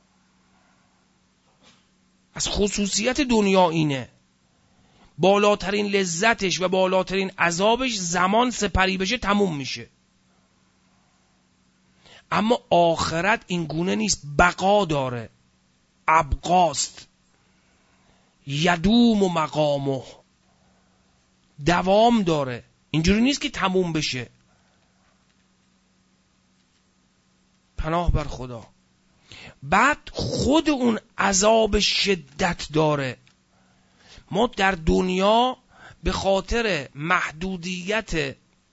Speaker 1: از خصوصیت دنیا اینه، بالاترین لذتش و بالاترین عذابش زمان سپری بشه تموم میشه. اما آخرت این گونه نیست، بقا داره، ابقاست، یدوم و مقامه، دوام داره. اینجوری نیست که تموم بشه. پناه بر خدا. بعد خود اون عذاب شدت داره. ما در دنیا به خاطر محدودیت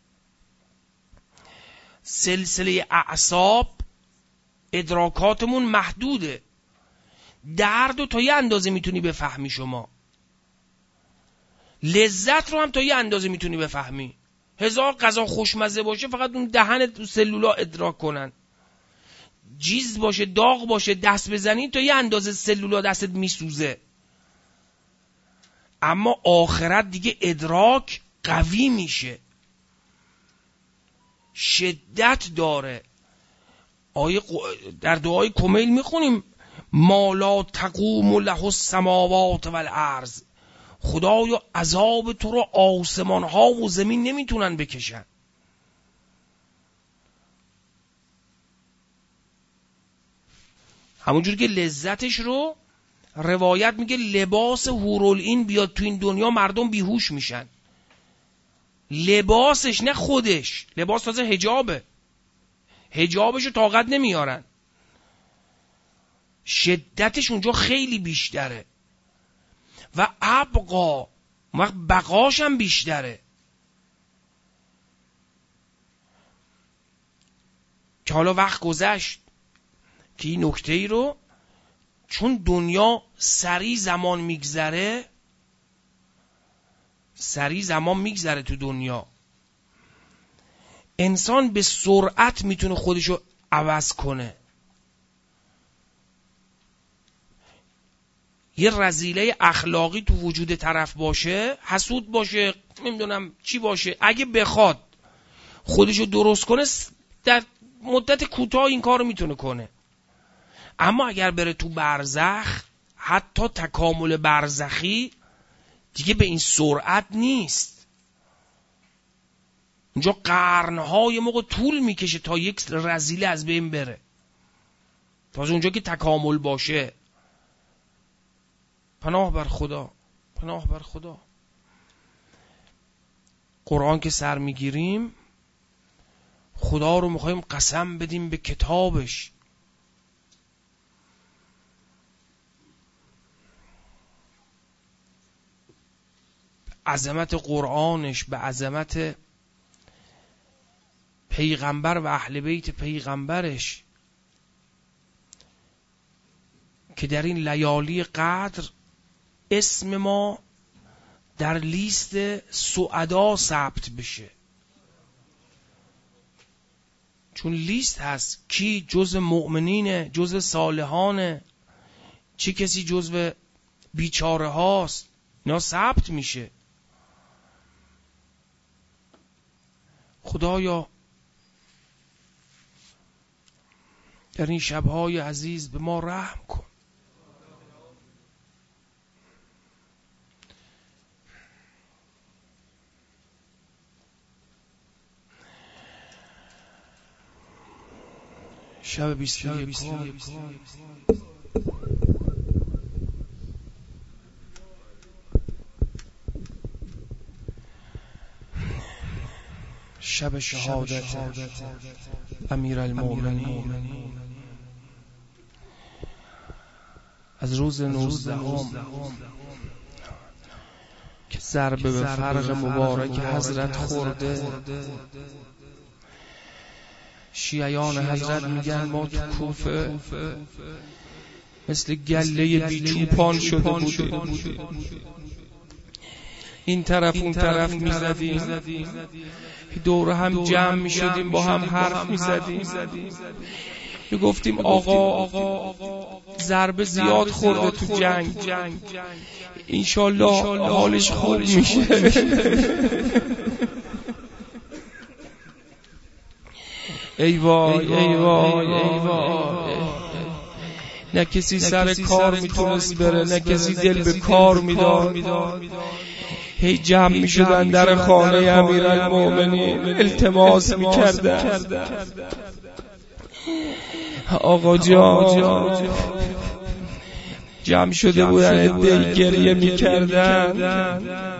Speaker 1: سلسله اعصاب ادراکاتمون محدوده. درد رو تا یه اندازه میتونی بفهمی شما، لذت رو هم تا یه اندازه میتونی بفهمی. هزار غذا خوشمزه باشه فقط اون دهنت تو سلولا ادراک کنن. جیز باشه، داغ باشه، دست بزنی تا یه اندازه سلولا دستت میسوزه. اما آخرت دیگه ادراک قوی میشه. شدت داره. در دعای کمیل میخونیم ما لا تقوم له السماوات والارض، خدایا عذاب تو رو آسمان ها و زمین نمیتونن بکشن. همونجوری که لذتش رو روایت میگه لباس حورالعین بیاد تو این دنیا مردم بیهوش میشن. لباسش نه خودش، لباس تازه حجابه، حجابشو طاقت نمیارن. شدتش اونجا خیلی بیشتره و ابقا بقاش هم بیشتره. که حالا وقت گذشت که این نکته ای رو، چون دنیا سریع زمان میگذره تو دنیا، انسان به سرعت میتونه خودشو عوض کنه. یه رذیله اخلاقی تو وجود طرف باشه، حسود باشه، نمیدونم چی باشه، اگه بخواد خودشو درست کنه در مدت کوتاه این کارو میتونه کنه. اما اگر بره تو برزخ، حتی تکامل برزخی دیگه به این سرعت نیست. اونجا قرنهای موقع طول میکشه تا یک رذیله از بین بره. تازه اونجا که تکامل باشه. پناه بر خدا، پناه بر خدا. قرآن که سر میگیریم خدا رو میخوایم قسم بدیم به کتابش. عظمت قرآنش، به عظمت پیغمبر و اهل بیت پیغمبرش که در این لیالی قدر اسم ما در لیست سعدا ثبت بشه. چون لیست هست کی جزو مؤمنینه، جزو صالحانه، چی کسی جزو بیچاره هاست، اینا ثبت میشه. خدایا در این شبهای عزیز به ما رحم کن. شب 21 شب شهادت امیرالمومنین از روز 19 که ضربه به فرق مبارک حضرت خورده. شیعیان حضرت میگن ما تو کوفه مثل گله بیچوپان شده بودیم، این طرف اون طرف میزدیم، دور هم جمع میشدیم، با هم حرف میزدیم، میگفتیم آقا ضربه زیاد خورده تو جنگ، انشالله حالش خوب میشه. ای وای ای وای ای وای، نه کسی سر کار میتونست بره، نه کسی دل به کار میداد. هی جمع میشدن در خانه امیرالمومنین التماس میکردن آقا جان. جمع شده بودن دل گریه میکردن.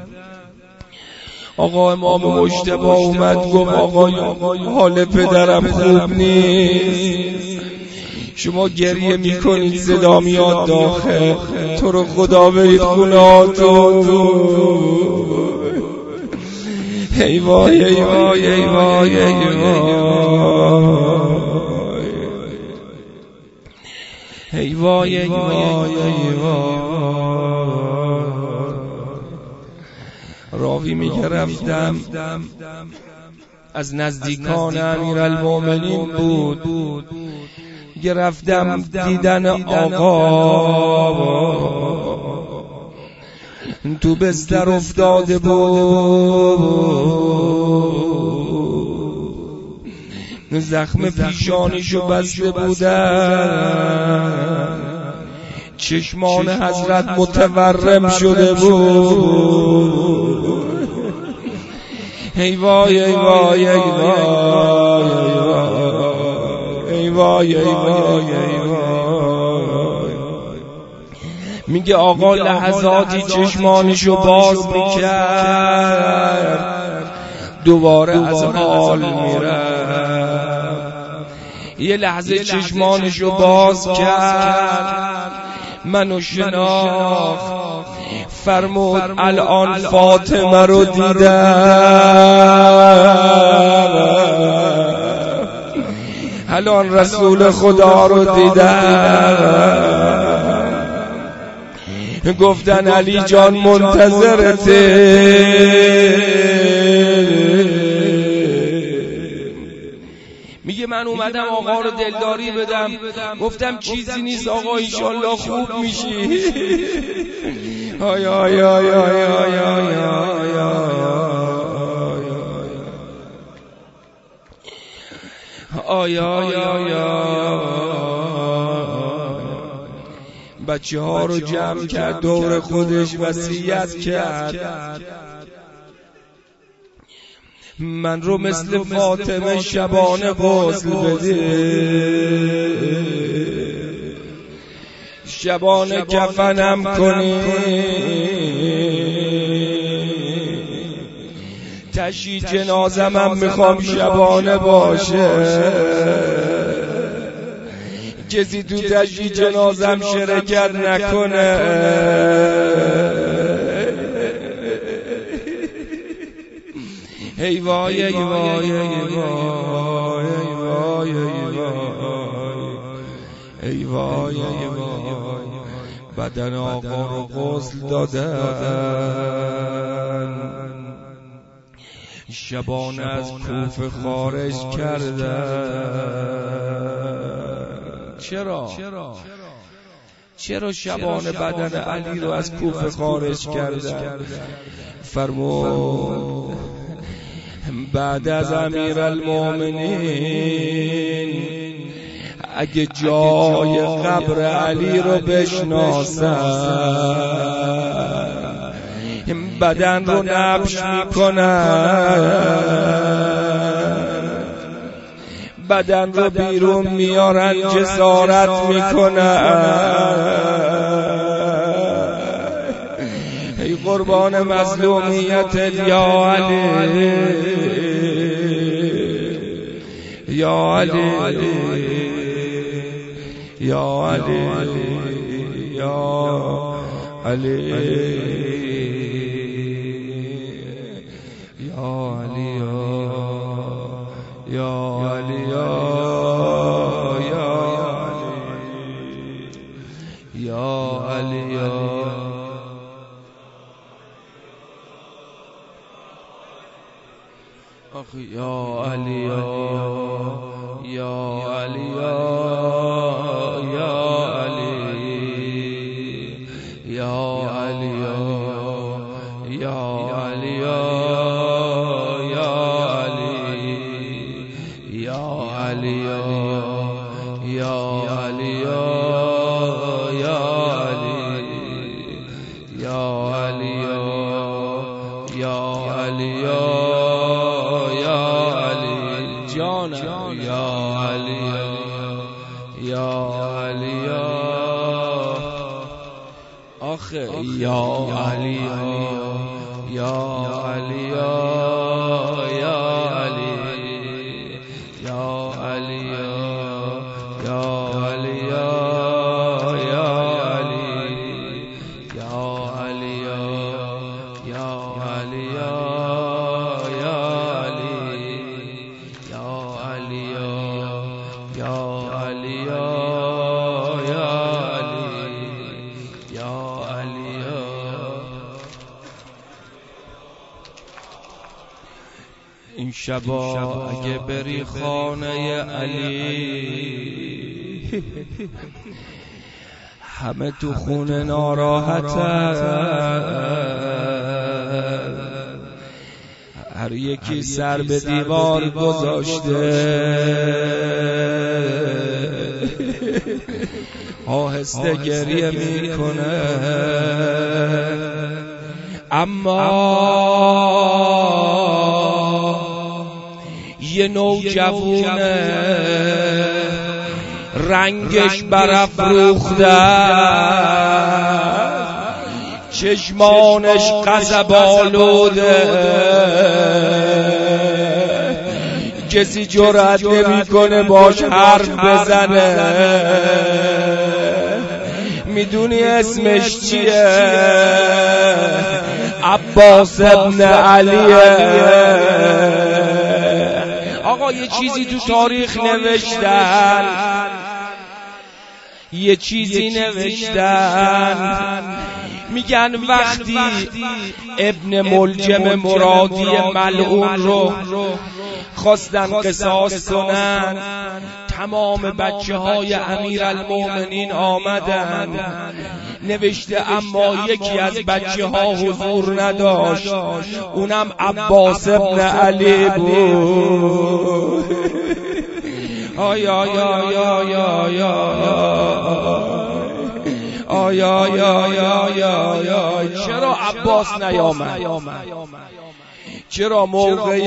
Speaker 1: آقا امام مجتبی اومد گفت آقای حال پدرم خوب نیست، شما گریه میکنید صدا میاد داخل، تو رو خدا برید خونه‌هاتون. ای وای ای وای ای وای ای وای ای وای ای وای. راوی میگه رفتم از نزدیکان امیرالمومنین بود، رفتم دیدن آقا تو بستر افتاده بود، زخم پیشانیشو بسته بودن، چشمان حضرت متورم شده بود. ای وای ای وای ای وای ای وای ای وای ای وای. میگه آقا لحظاتی چشمانشو باز میکرد، دوباره از حال میرفت. یه لحظه چشمانشو باز کرد، منو شناخت، فرمود الان فاطمه رو دیدم، الان رسول خدا رو دیدم. گفتن علی جان منتظرته. میگه من اومدم آقا رو دلداری بدم، گفتم چیزی نیست آقا انشالله خوب میشی. آی آی آی آی آی آی آی آی آی بچه ها رو جمع کرد دور خودش، وصیت کرد من رو مثل فاطمه شبانه غسل بده، شبانه کفنم کنی، تشییع جنازمم میخوام شبانه باشه، کسی تو تشییع جنازم شرکت نکنه. ای وای ای وای ای وای ای وای ای وای. بدن آقا رو غسل دادن، شبانه از کوفه خارج کردن. چرا شبانه بدن علی رو از کوفه خارج کردن؟ فرمود بعد از امیرالمومنین اگه جای قبر علی رو بشناسن، بدن رو نبش میکنن، بدن رو بیرون میارن، جسارت میکنن. ای قربان مظلومیت یا علی یا علی یا علی یا علی یا علی یا علی یا علی آخی یا علی یا علی یا علی یا علی یا علی یا علی یا علی یا علی یا علی یا علی آخه یا علی یا علی یا علی یا علی یا علی یا علی یا علی یا علی یا علی یا علی یا علی این شبا اگه بری خانه علی، همه تو خونه ناراحتن، هر یکی سر به دیوار گذاشته، آهسته گریه میکنه، اما یه نوجوونه رنگش برافروخته، چشمانش غضب آلوده، کسی جرأت نمیکنه باش حرف بزنه. میدونی اسمش چیه؟ عباس ابن علیه. آقا یه چیزی تو تاریخ نوشتن، یه چیزی نوشتن، میگن وقتی ابن ملجم مرادی ملعون رو خواستن قصاص کنن، تمام بچه های امیرالمومنین آمدن، نوشته اما یکی از بچه ها حضور نداشت، اونم عباس ابن علی بود. آیا یا یا یا یا آیا یا یا یا یا چرا عباس نیامد؟ چرا موقع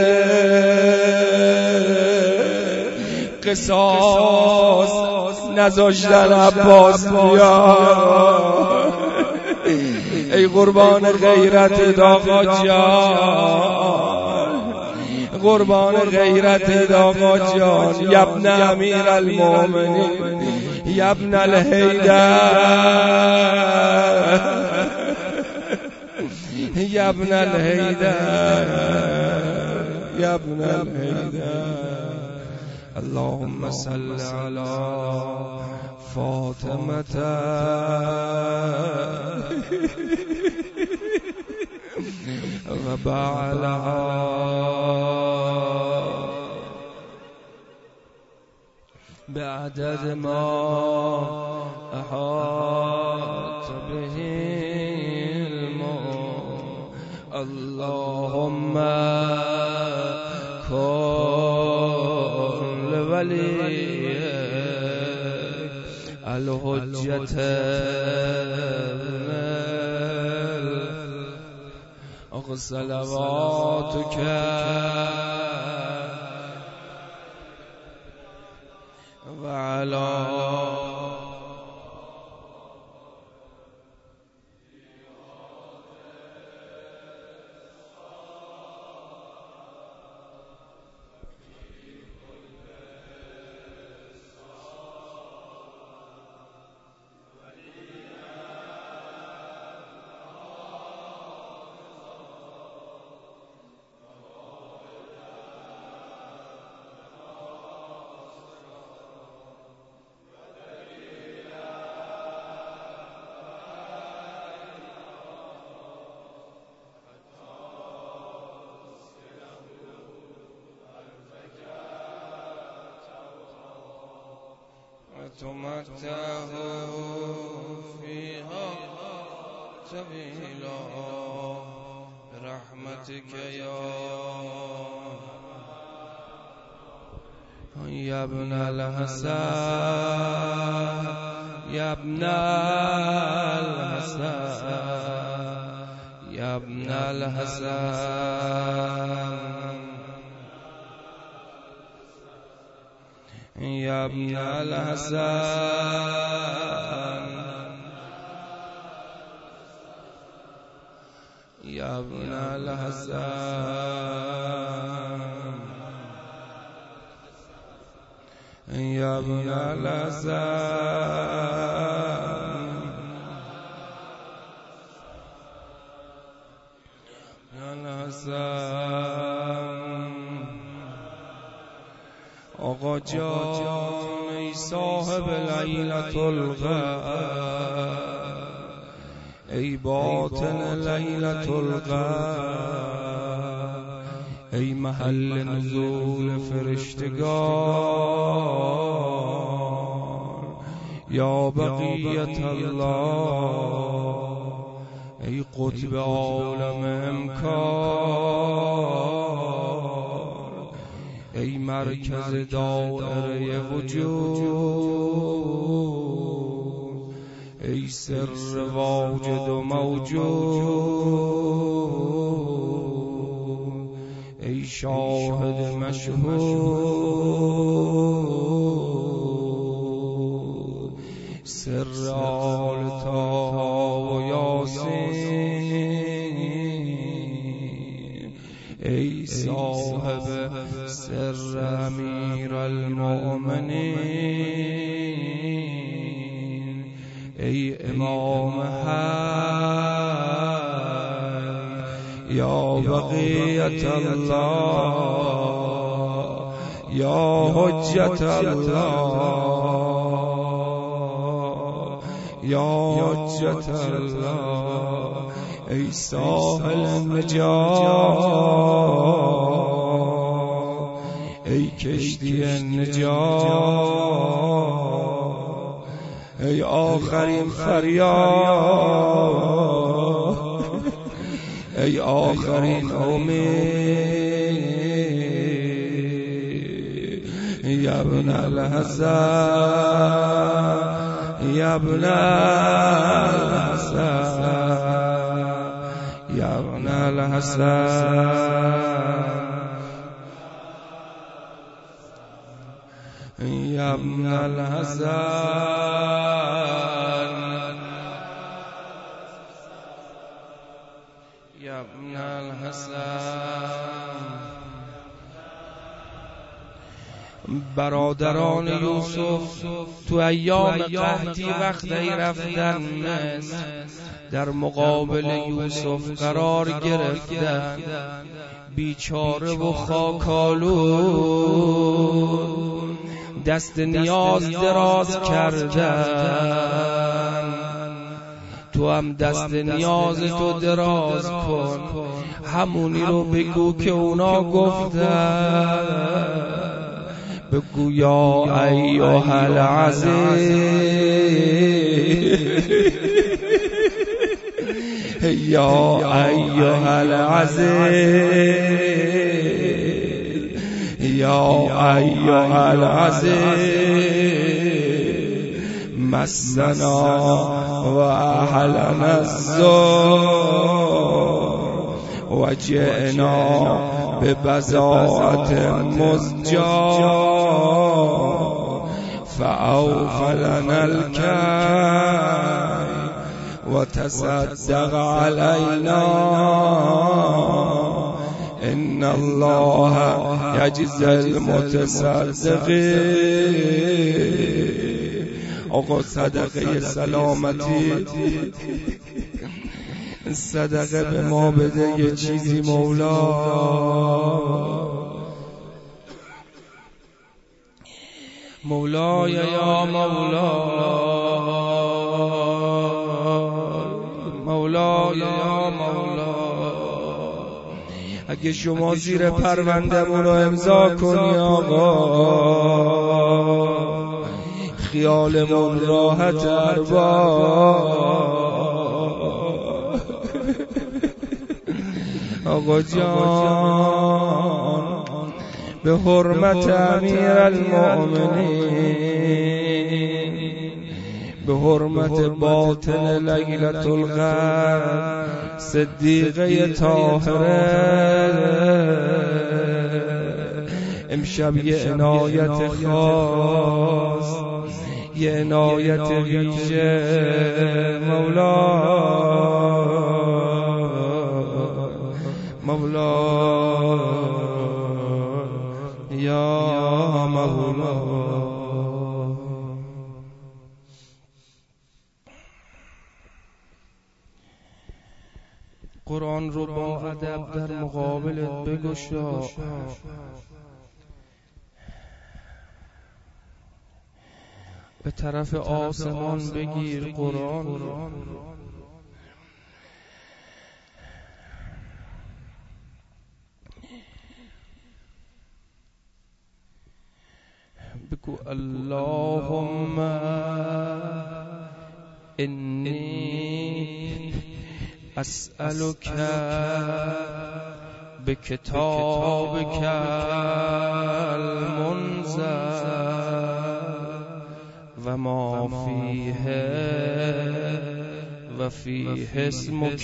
Speaker 1: قصاص نذاشتن عباس بیاد؟ ای قربان غیرت آقا جان، قربان غیرت آقا جان، یبن امیر المومنین، یبن الحیدر، یبن الحیدر، یبن الحیدر. اللهم صل على فاطمة و بعلها بعدد ما احاط به علم. اللهم كن لوليك الحجة صلواتك وعلى تمتعه فيها سبيلا برحمتك يا ابن الحسن، يا ابن الحسن، يا ابن الحسن، يا ابن الحسن، يا ابن الحسن، يا ابن الحسن، يا الحسن. آقا جان ای صاحب لیلة القدر، ای باطن لیلة القدر، ای محل نزول فرشتگان، یا بقیت الله، ای قطب عالم امکان، مرکز دایره وجود، ای سر واجد و موجود، ای شاهد مشهود، سر آل طه و یاسین، ای صاحب سر امیر المؤمنین، ای امام حی یا بقیت الله یا حجت الله یا حجت الله، ای ساحل النجات، ای کشتی النجات، ای آخرین فریاد، ای آخرین امید، یا ابن الحسن، یا ابن الحسن، یا ابن الحسن، یا ابن الحسن، یا ابن الحسن. برادران یوسف تو ایام قحطی وقتی رفتن مصر در مقابل یوسف قرار گرفتن، بیچاره و خاکالود دست نیاز دراز کردن، تو هم دست نیاز تو دراز کن، همونی رو بگو که اونا گفتن، بگو یا ایها العزیز، یا ایها العزیز، یا ایها العزیز، مسنا و اهلنا الزور و جئنا ببضاعت مزجاة فأوفلنا الكيل وتصدق علينا إن الله يجزي المتصدقين. آقا صدقه سلامتی، صدقه به ما بده یه چیزی مولا. مولای یا مولا، مولای یا مولا، اگه شما زیر پروندمون رو امضا کنی آقا، خیالمون راحت ارباب. آقا جان به حرمت امیر المؤمنین، به حرمت باطن لیلة القدر صدیقه طاهره، امشب یه عنایت خاص، یه عنایت ویژه مولا، مولا یا مولا. قرآن رو با ادب در مقابلت بگشا، به طرف آسمان بگیر قرآن رو، بگو اللهم انی اسألک به کتاب کل منزل و ما فیه و فیه اسمک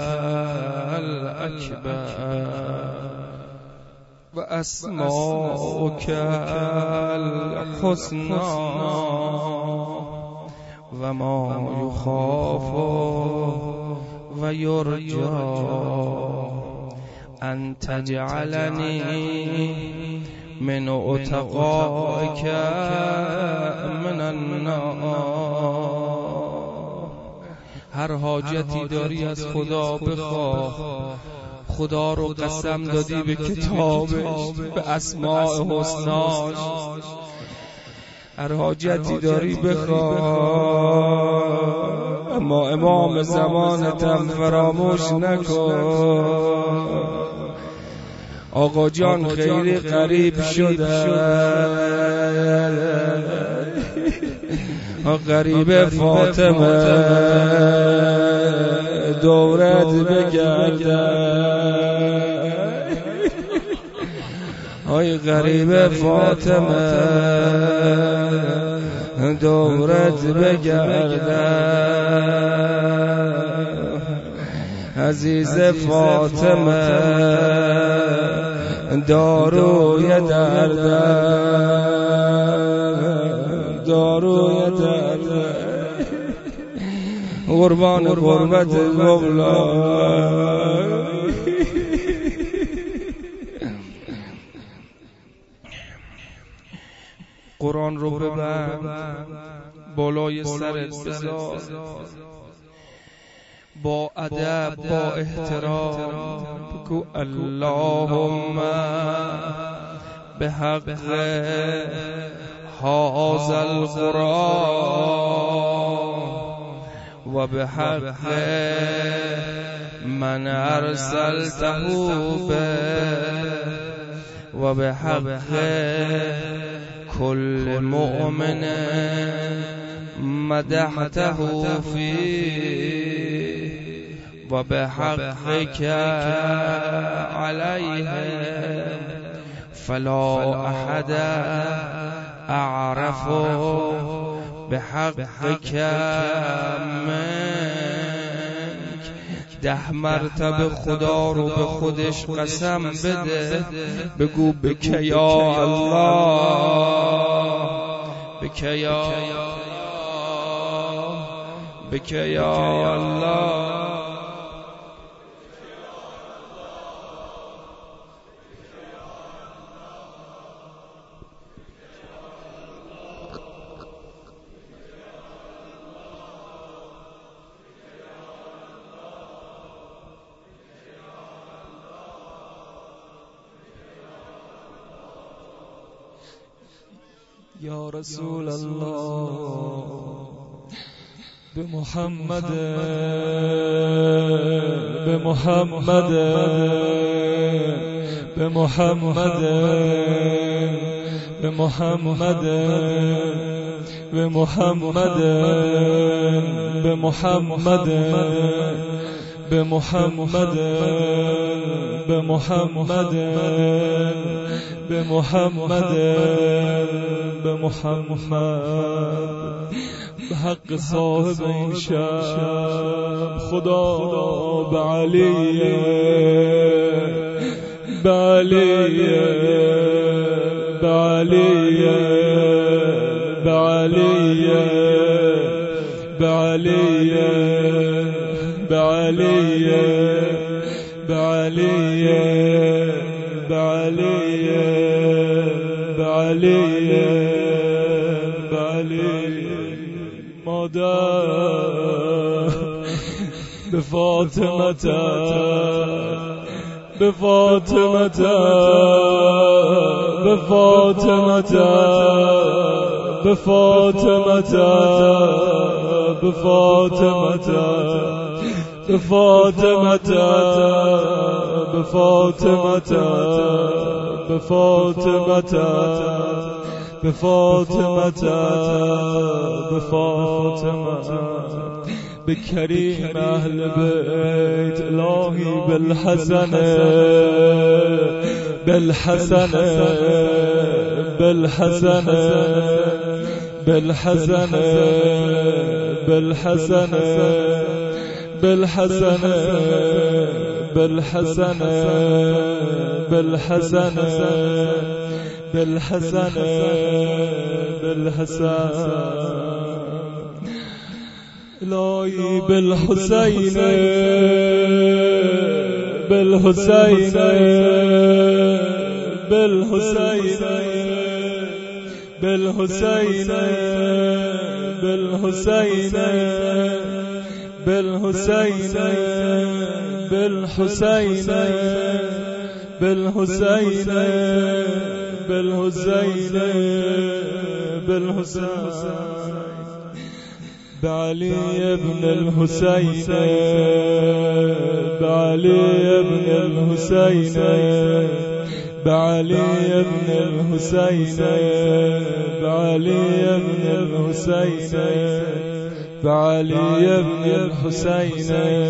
Speaker 1: الاکبر و اسماؤک الحسنی و ما یخاف و یرجی ان تجعلنی من اتقائک من النار. هر حاجتی داری از خدا بخواه، خدا رو قسم دادی به کتابش، به اسماء حسناش. هر حاجتی داری بخواه، اما امام زمانتم فراموش نکن. آقا جان خیلی قریب شده، قریب فاطمه دورت بگرده، ای قریب فاطمه دورت بگرده. عزیز فاطمه داروی درده، داروی درده، قربان قربت مولا. قرآن رو ببند بالای سرت بذار، با ادب با احترام بگو اللهم به حق هذا القرآن و به حق من ارسلته به و به حق كل مؤمن مدحته فيه و به حقك علیه فلا احد اعرف به حقك منك. 10 مرتبه خدا رو به خودش قسم بده، بگو بک یا الله، بک یا بک یا الله.
Speaker 2: یا رسول الله به محمد، به محمد، به محمد، به محمد، به محمد، به محمد، به محمد، به محمد، به محمد، به محمد، به حق صاحب این شب خدا به علی، به علی، به علی، به علی، به علی، به علی، به علی، به علی، به علی، به علی مادر، به فاطمه، به فاطمه، به فاطمه، به فاطمه، به فاطمه، به فاطمه، به فاطمه، به فاطمه، به فاطمه، به فاطمه، به کریم اهل بیت الهی بالحسن بالحسن بالحسن بالحسن بالحسن بالحسن بالحسن بالحسن بالحسن بالحسن إلهي بالحسين بالحسين بالحسين بالحسين بالحسين بالحسين بالحسين بالحسين بالحسين بالحسين بعلي بن الحسين بعلي بن الحسين بعلي بن الحسين بعلي بن الحسين بعلي بن الحسين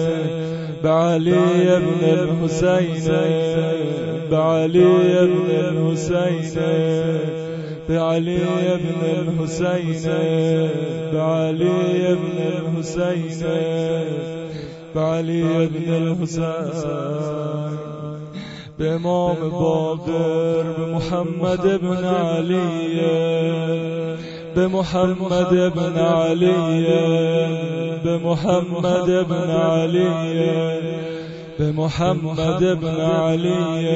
Speaker 2: بعلي بن الحسين بعلي بن الحسين بعلي بن الحسين بعلي بن الحسين بعلي بن الحسين بإمام باقر بمحمد بن علي بمحمد بن علي بمحمد بن علي بمحمد بن علي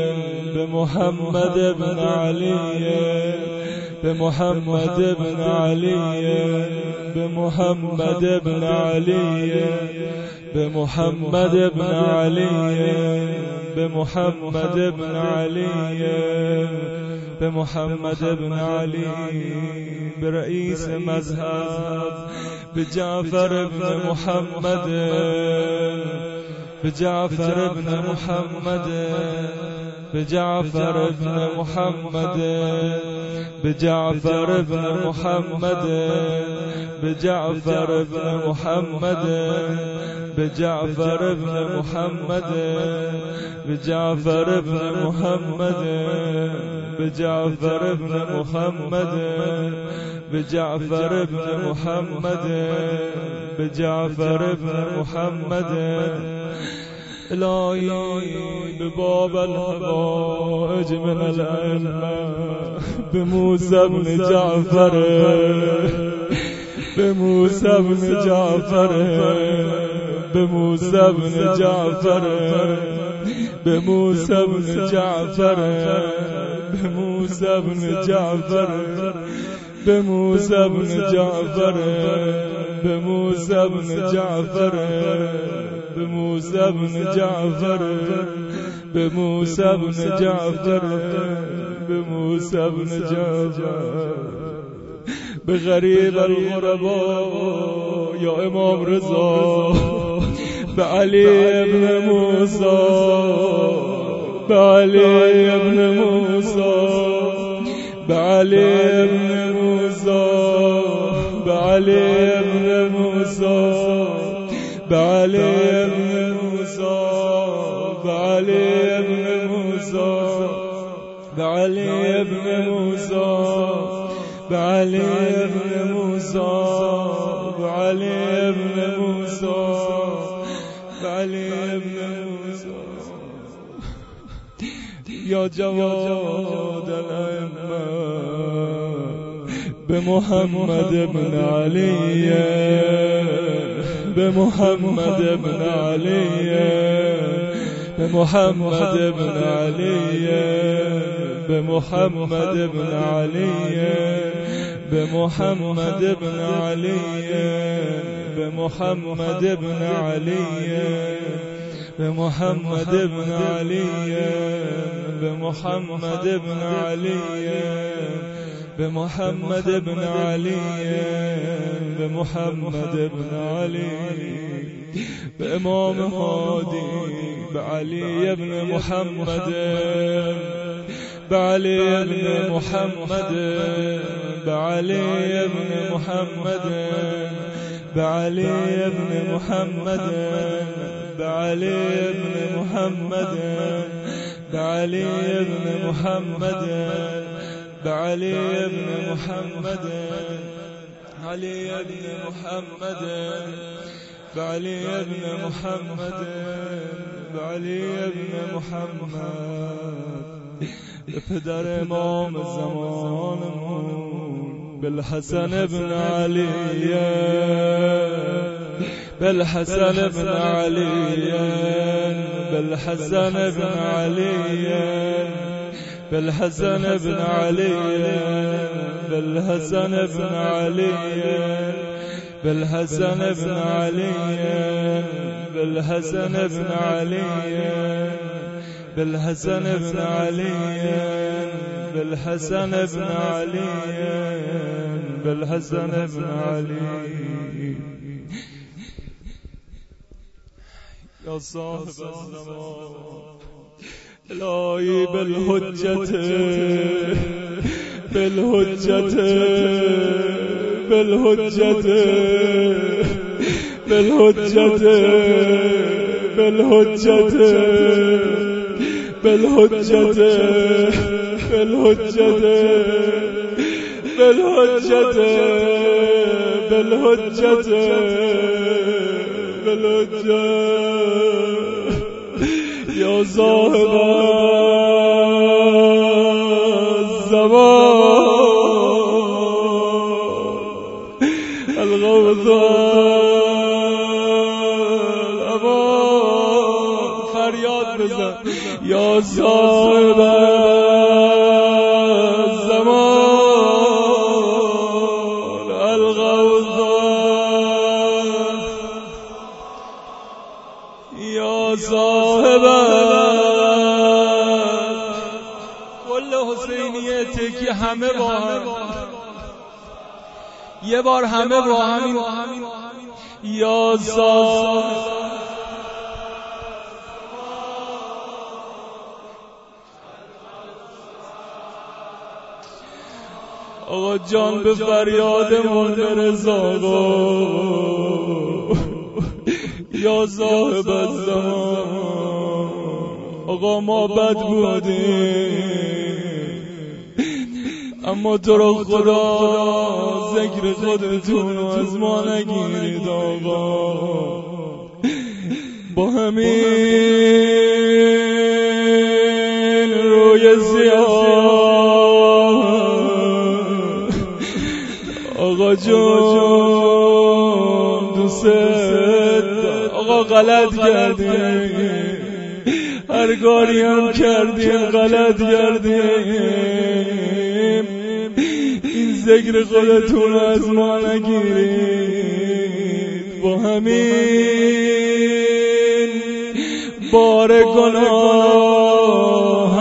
Speaker 2: بمحمد بن علي بمحمد بن علي بمحمد بن علي بمحمد بن علي بمحمد بن علي بمحمد بن علي برئيس مذهب بجعفر بن محمد بجعفر بن محمد بجعفر بن محمد بجعفر بن محمد بجعفر بن محمد بجعفر بن محمد بجعفر بن محمد بجعفر بن محمد بجعفر بن محمد بجعفر بن محمد إلهي بباب الحوائج من الأئمة بموسى بن جعفر بموسى بن جعفر بموسى بن جعفر بموسى بن جعفر بموسى بن جعفر بموسى بن جعفر بموسى بن جعفر بموسى بن جعفر بموسى بن جعفر بموسى بن جعفر بغريب الغرباء يا إمام رضا بعلي بن موسى بعلي بن موسى بعلي بن موسى بعلي بن موسى بعلي بن موسى بعلي بن موسى بعلي بن موسى بعلي بن موسى بعلي بن موسى بعلي بن موسى يا جواد الأئمة بمحمد بن علي بمحمد بن علي بمحمد بن علي بمحمد بن علي بمحمد بن علي بمحمد بن علي بمحمد بن علي بمحمد بن علي بمحمد بن علي بمحمد بن علي بإمام هادي بعلي بن محمد بعلي بن محمد بعلي بن محمد بعلي بن محمد بعلي بن محمد بعلي ابن محمد بعلي ابن محمد علي ابن محمد بعلي ابن محمد بعلي ابن محمد پدر امام زمانمون بالحسن ابن علي بالحسن ابن علي بالحسن ابن علي بالحسن ابن علي بالحسن ابن علي بالحسن ابن علي بالحسن ابن علي بالحسن ابن علي بالحسن ابن علي بالحسن ابن علي يا صاحب الزمان الهی بالحجت بالحجت بالحجت بالحجت بالحجت بالحجت بالحجت بالحجت بالحجت بالحجت یا صاحب الزمان الغوث الامان فریاد بزن یا صاحب الزمان الغوث یا صاحب کل حسینیته که همه با هم یه بار همه با همین یا صاحب آقا جان به فریادمون برس آقا یا صاحب الزمان آقا ما بد بودیم اما تو رو خدا ذکر خودتون از ما نگیرید آقا با همین روی سیاه آقا جون دوست آقا غلط کردیم هر کاری هم کردیم غلط کردیم این ذکر خودتون از ما نگیرید با همین بار گناه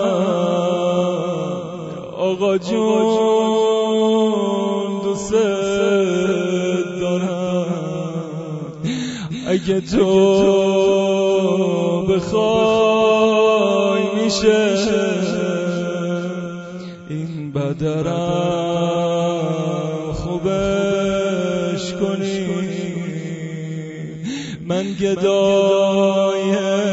Speaker 2: آقا جون دوست دارم اگه تو بخوای میشه این بدرم خوبش کنی من گدای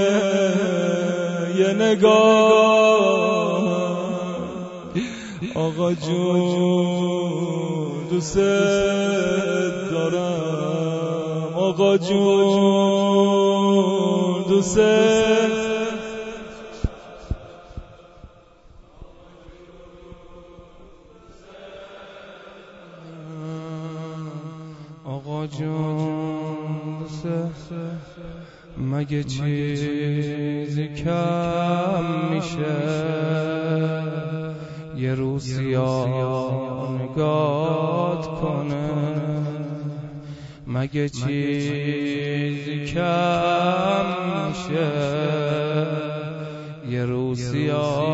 Speaker 2: یه نگاه آقا جون دوست دارم آقا جون دوست آقا جون دوست مگه چیزی کم میشه یه روسیا نگات کنه مگه چیزی کم میشه یه روسیا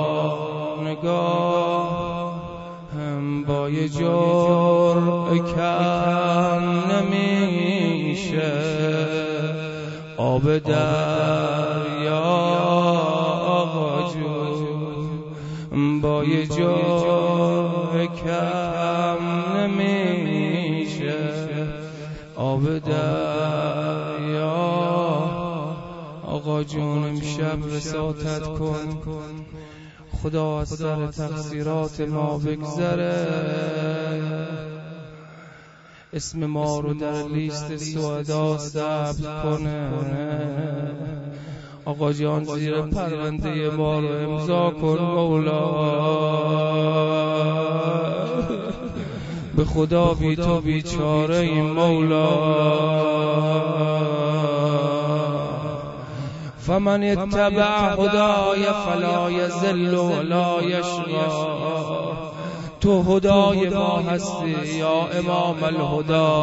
Speaker 2: نگاه هم با یه جرعه کم نمیشه آب دریا آقا جون با یه جرعه کم نمیشه آب دریا آقا آقا جون امشب وساطت کن، خدا از سر تقصیرات ما بگذره، اسم ما رو در لیست سعدا ثبت کنه. آقا جان زیر پرونده ما رو امضا کن مولا، به خدا بی تو بیچاره این مولا. فمن اتبع هدای فلا یضل ولا یشقی، تو هدای ما هستی یا امام الهدا،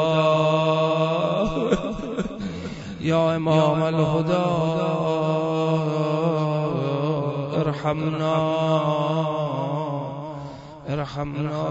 Speaker 2: یا امام الهدا ارحمنا ارحمنا.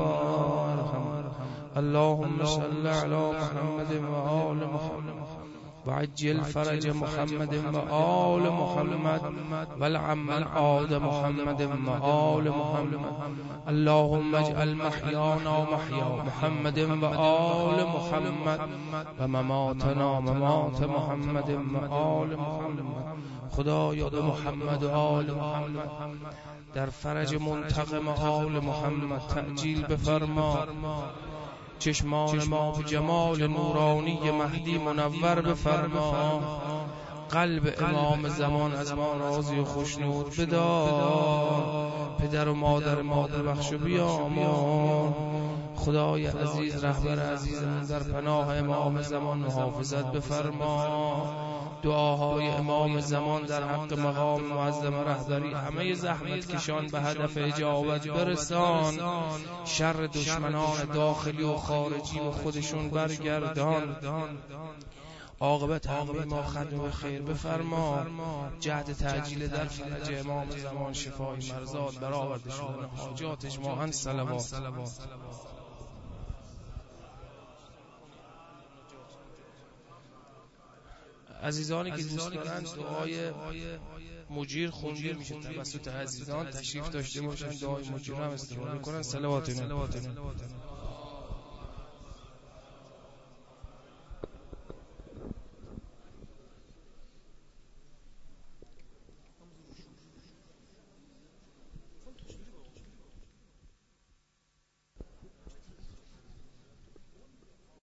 Speaker 2: اللهم صل على محمد وآل محمد وعجل فرج محمد وآل محمد والعم عاد محمد وآل محمد. اللهم اجعل محيانا محيا محمد وآل محمد ومماتنا ممات محمد وآل محمد. خدایا به محمد و آل محمد در فرج منتقم آل محمد تعجیل بفرما، چشمان ما به جمال نورانی مهدی منور بفرما، قلب امام زمان از ما راضی و خوشنود بدار، پدر و مادر ما ببخش و بیامرز. خدای عزیز رهبر عزیزمون در پناه امام زمان محافظت بفرما، دعاهای امام زمان در حق مقام معظم رهبری همه زحمت کشان به هدف اجابت برسان، شر دشمنان داخلی و خارجی و خودشون برگردان، عاقبت همه ما ختم خیر بفرما، جهد تعجیل در فرج امام زمان، شفای مرضات، برآورده شدن حاجات اجماعاً. صلوات. عزیزانی که دوست دارند دعای مجیر خونده میشه توسط عزیزان، تشریف داشته باشند، دعای مجیر هم استفاده کنند. صلوات.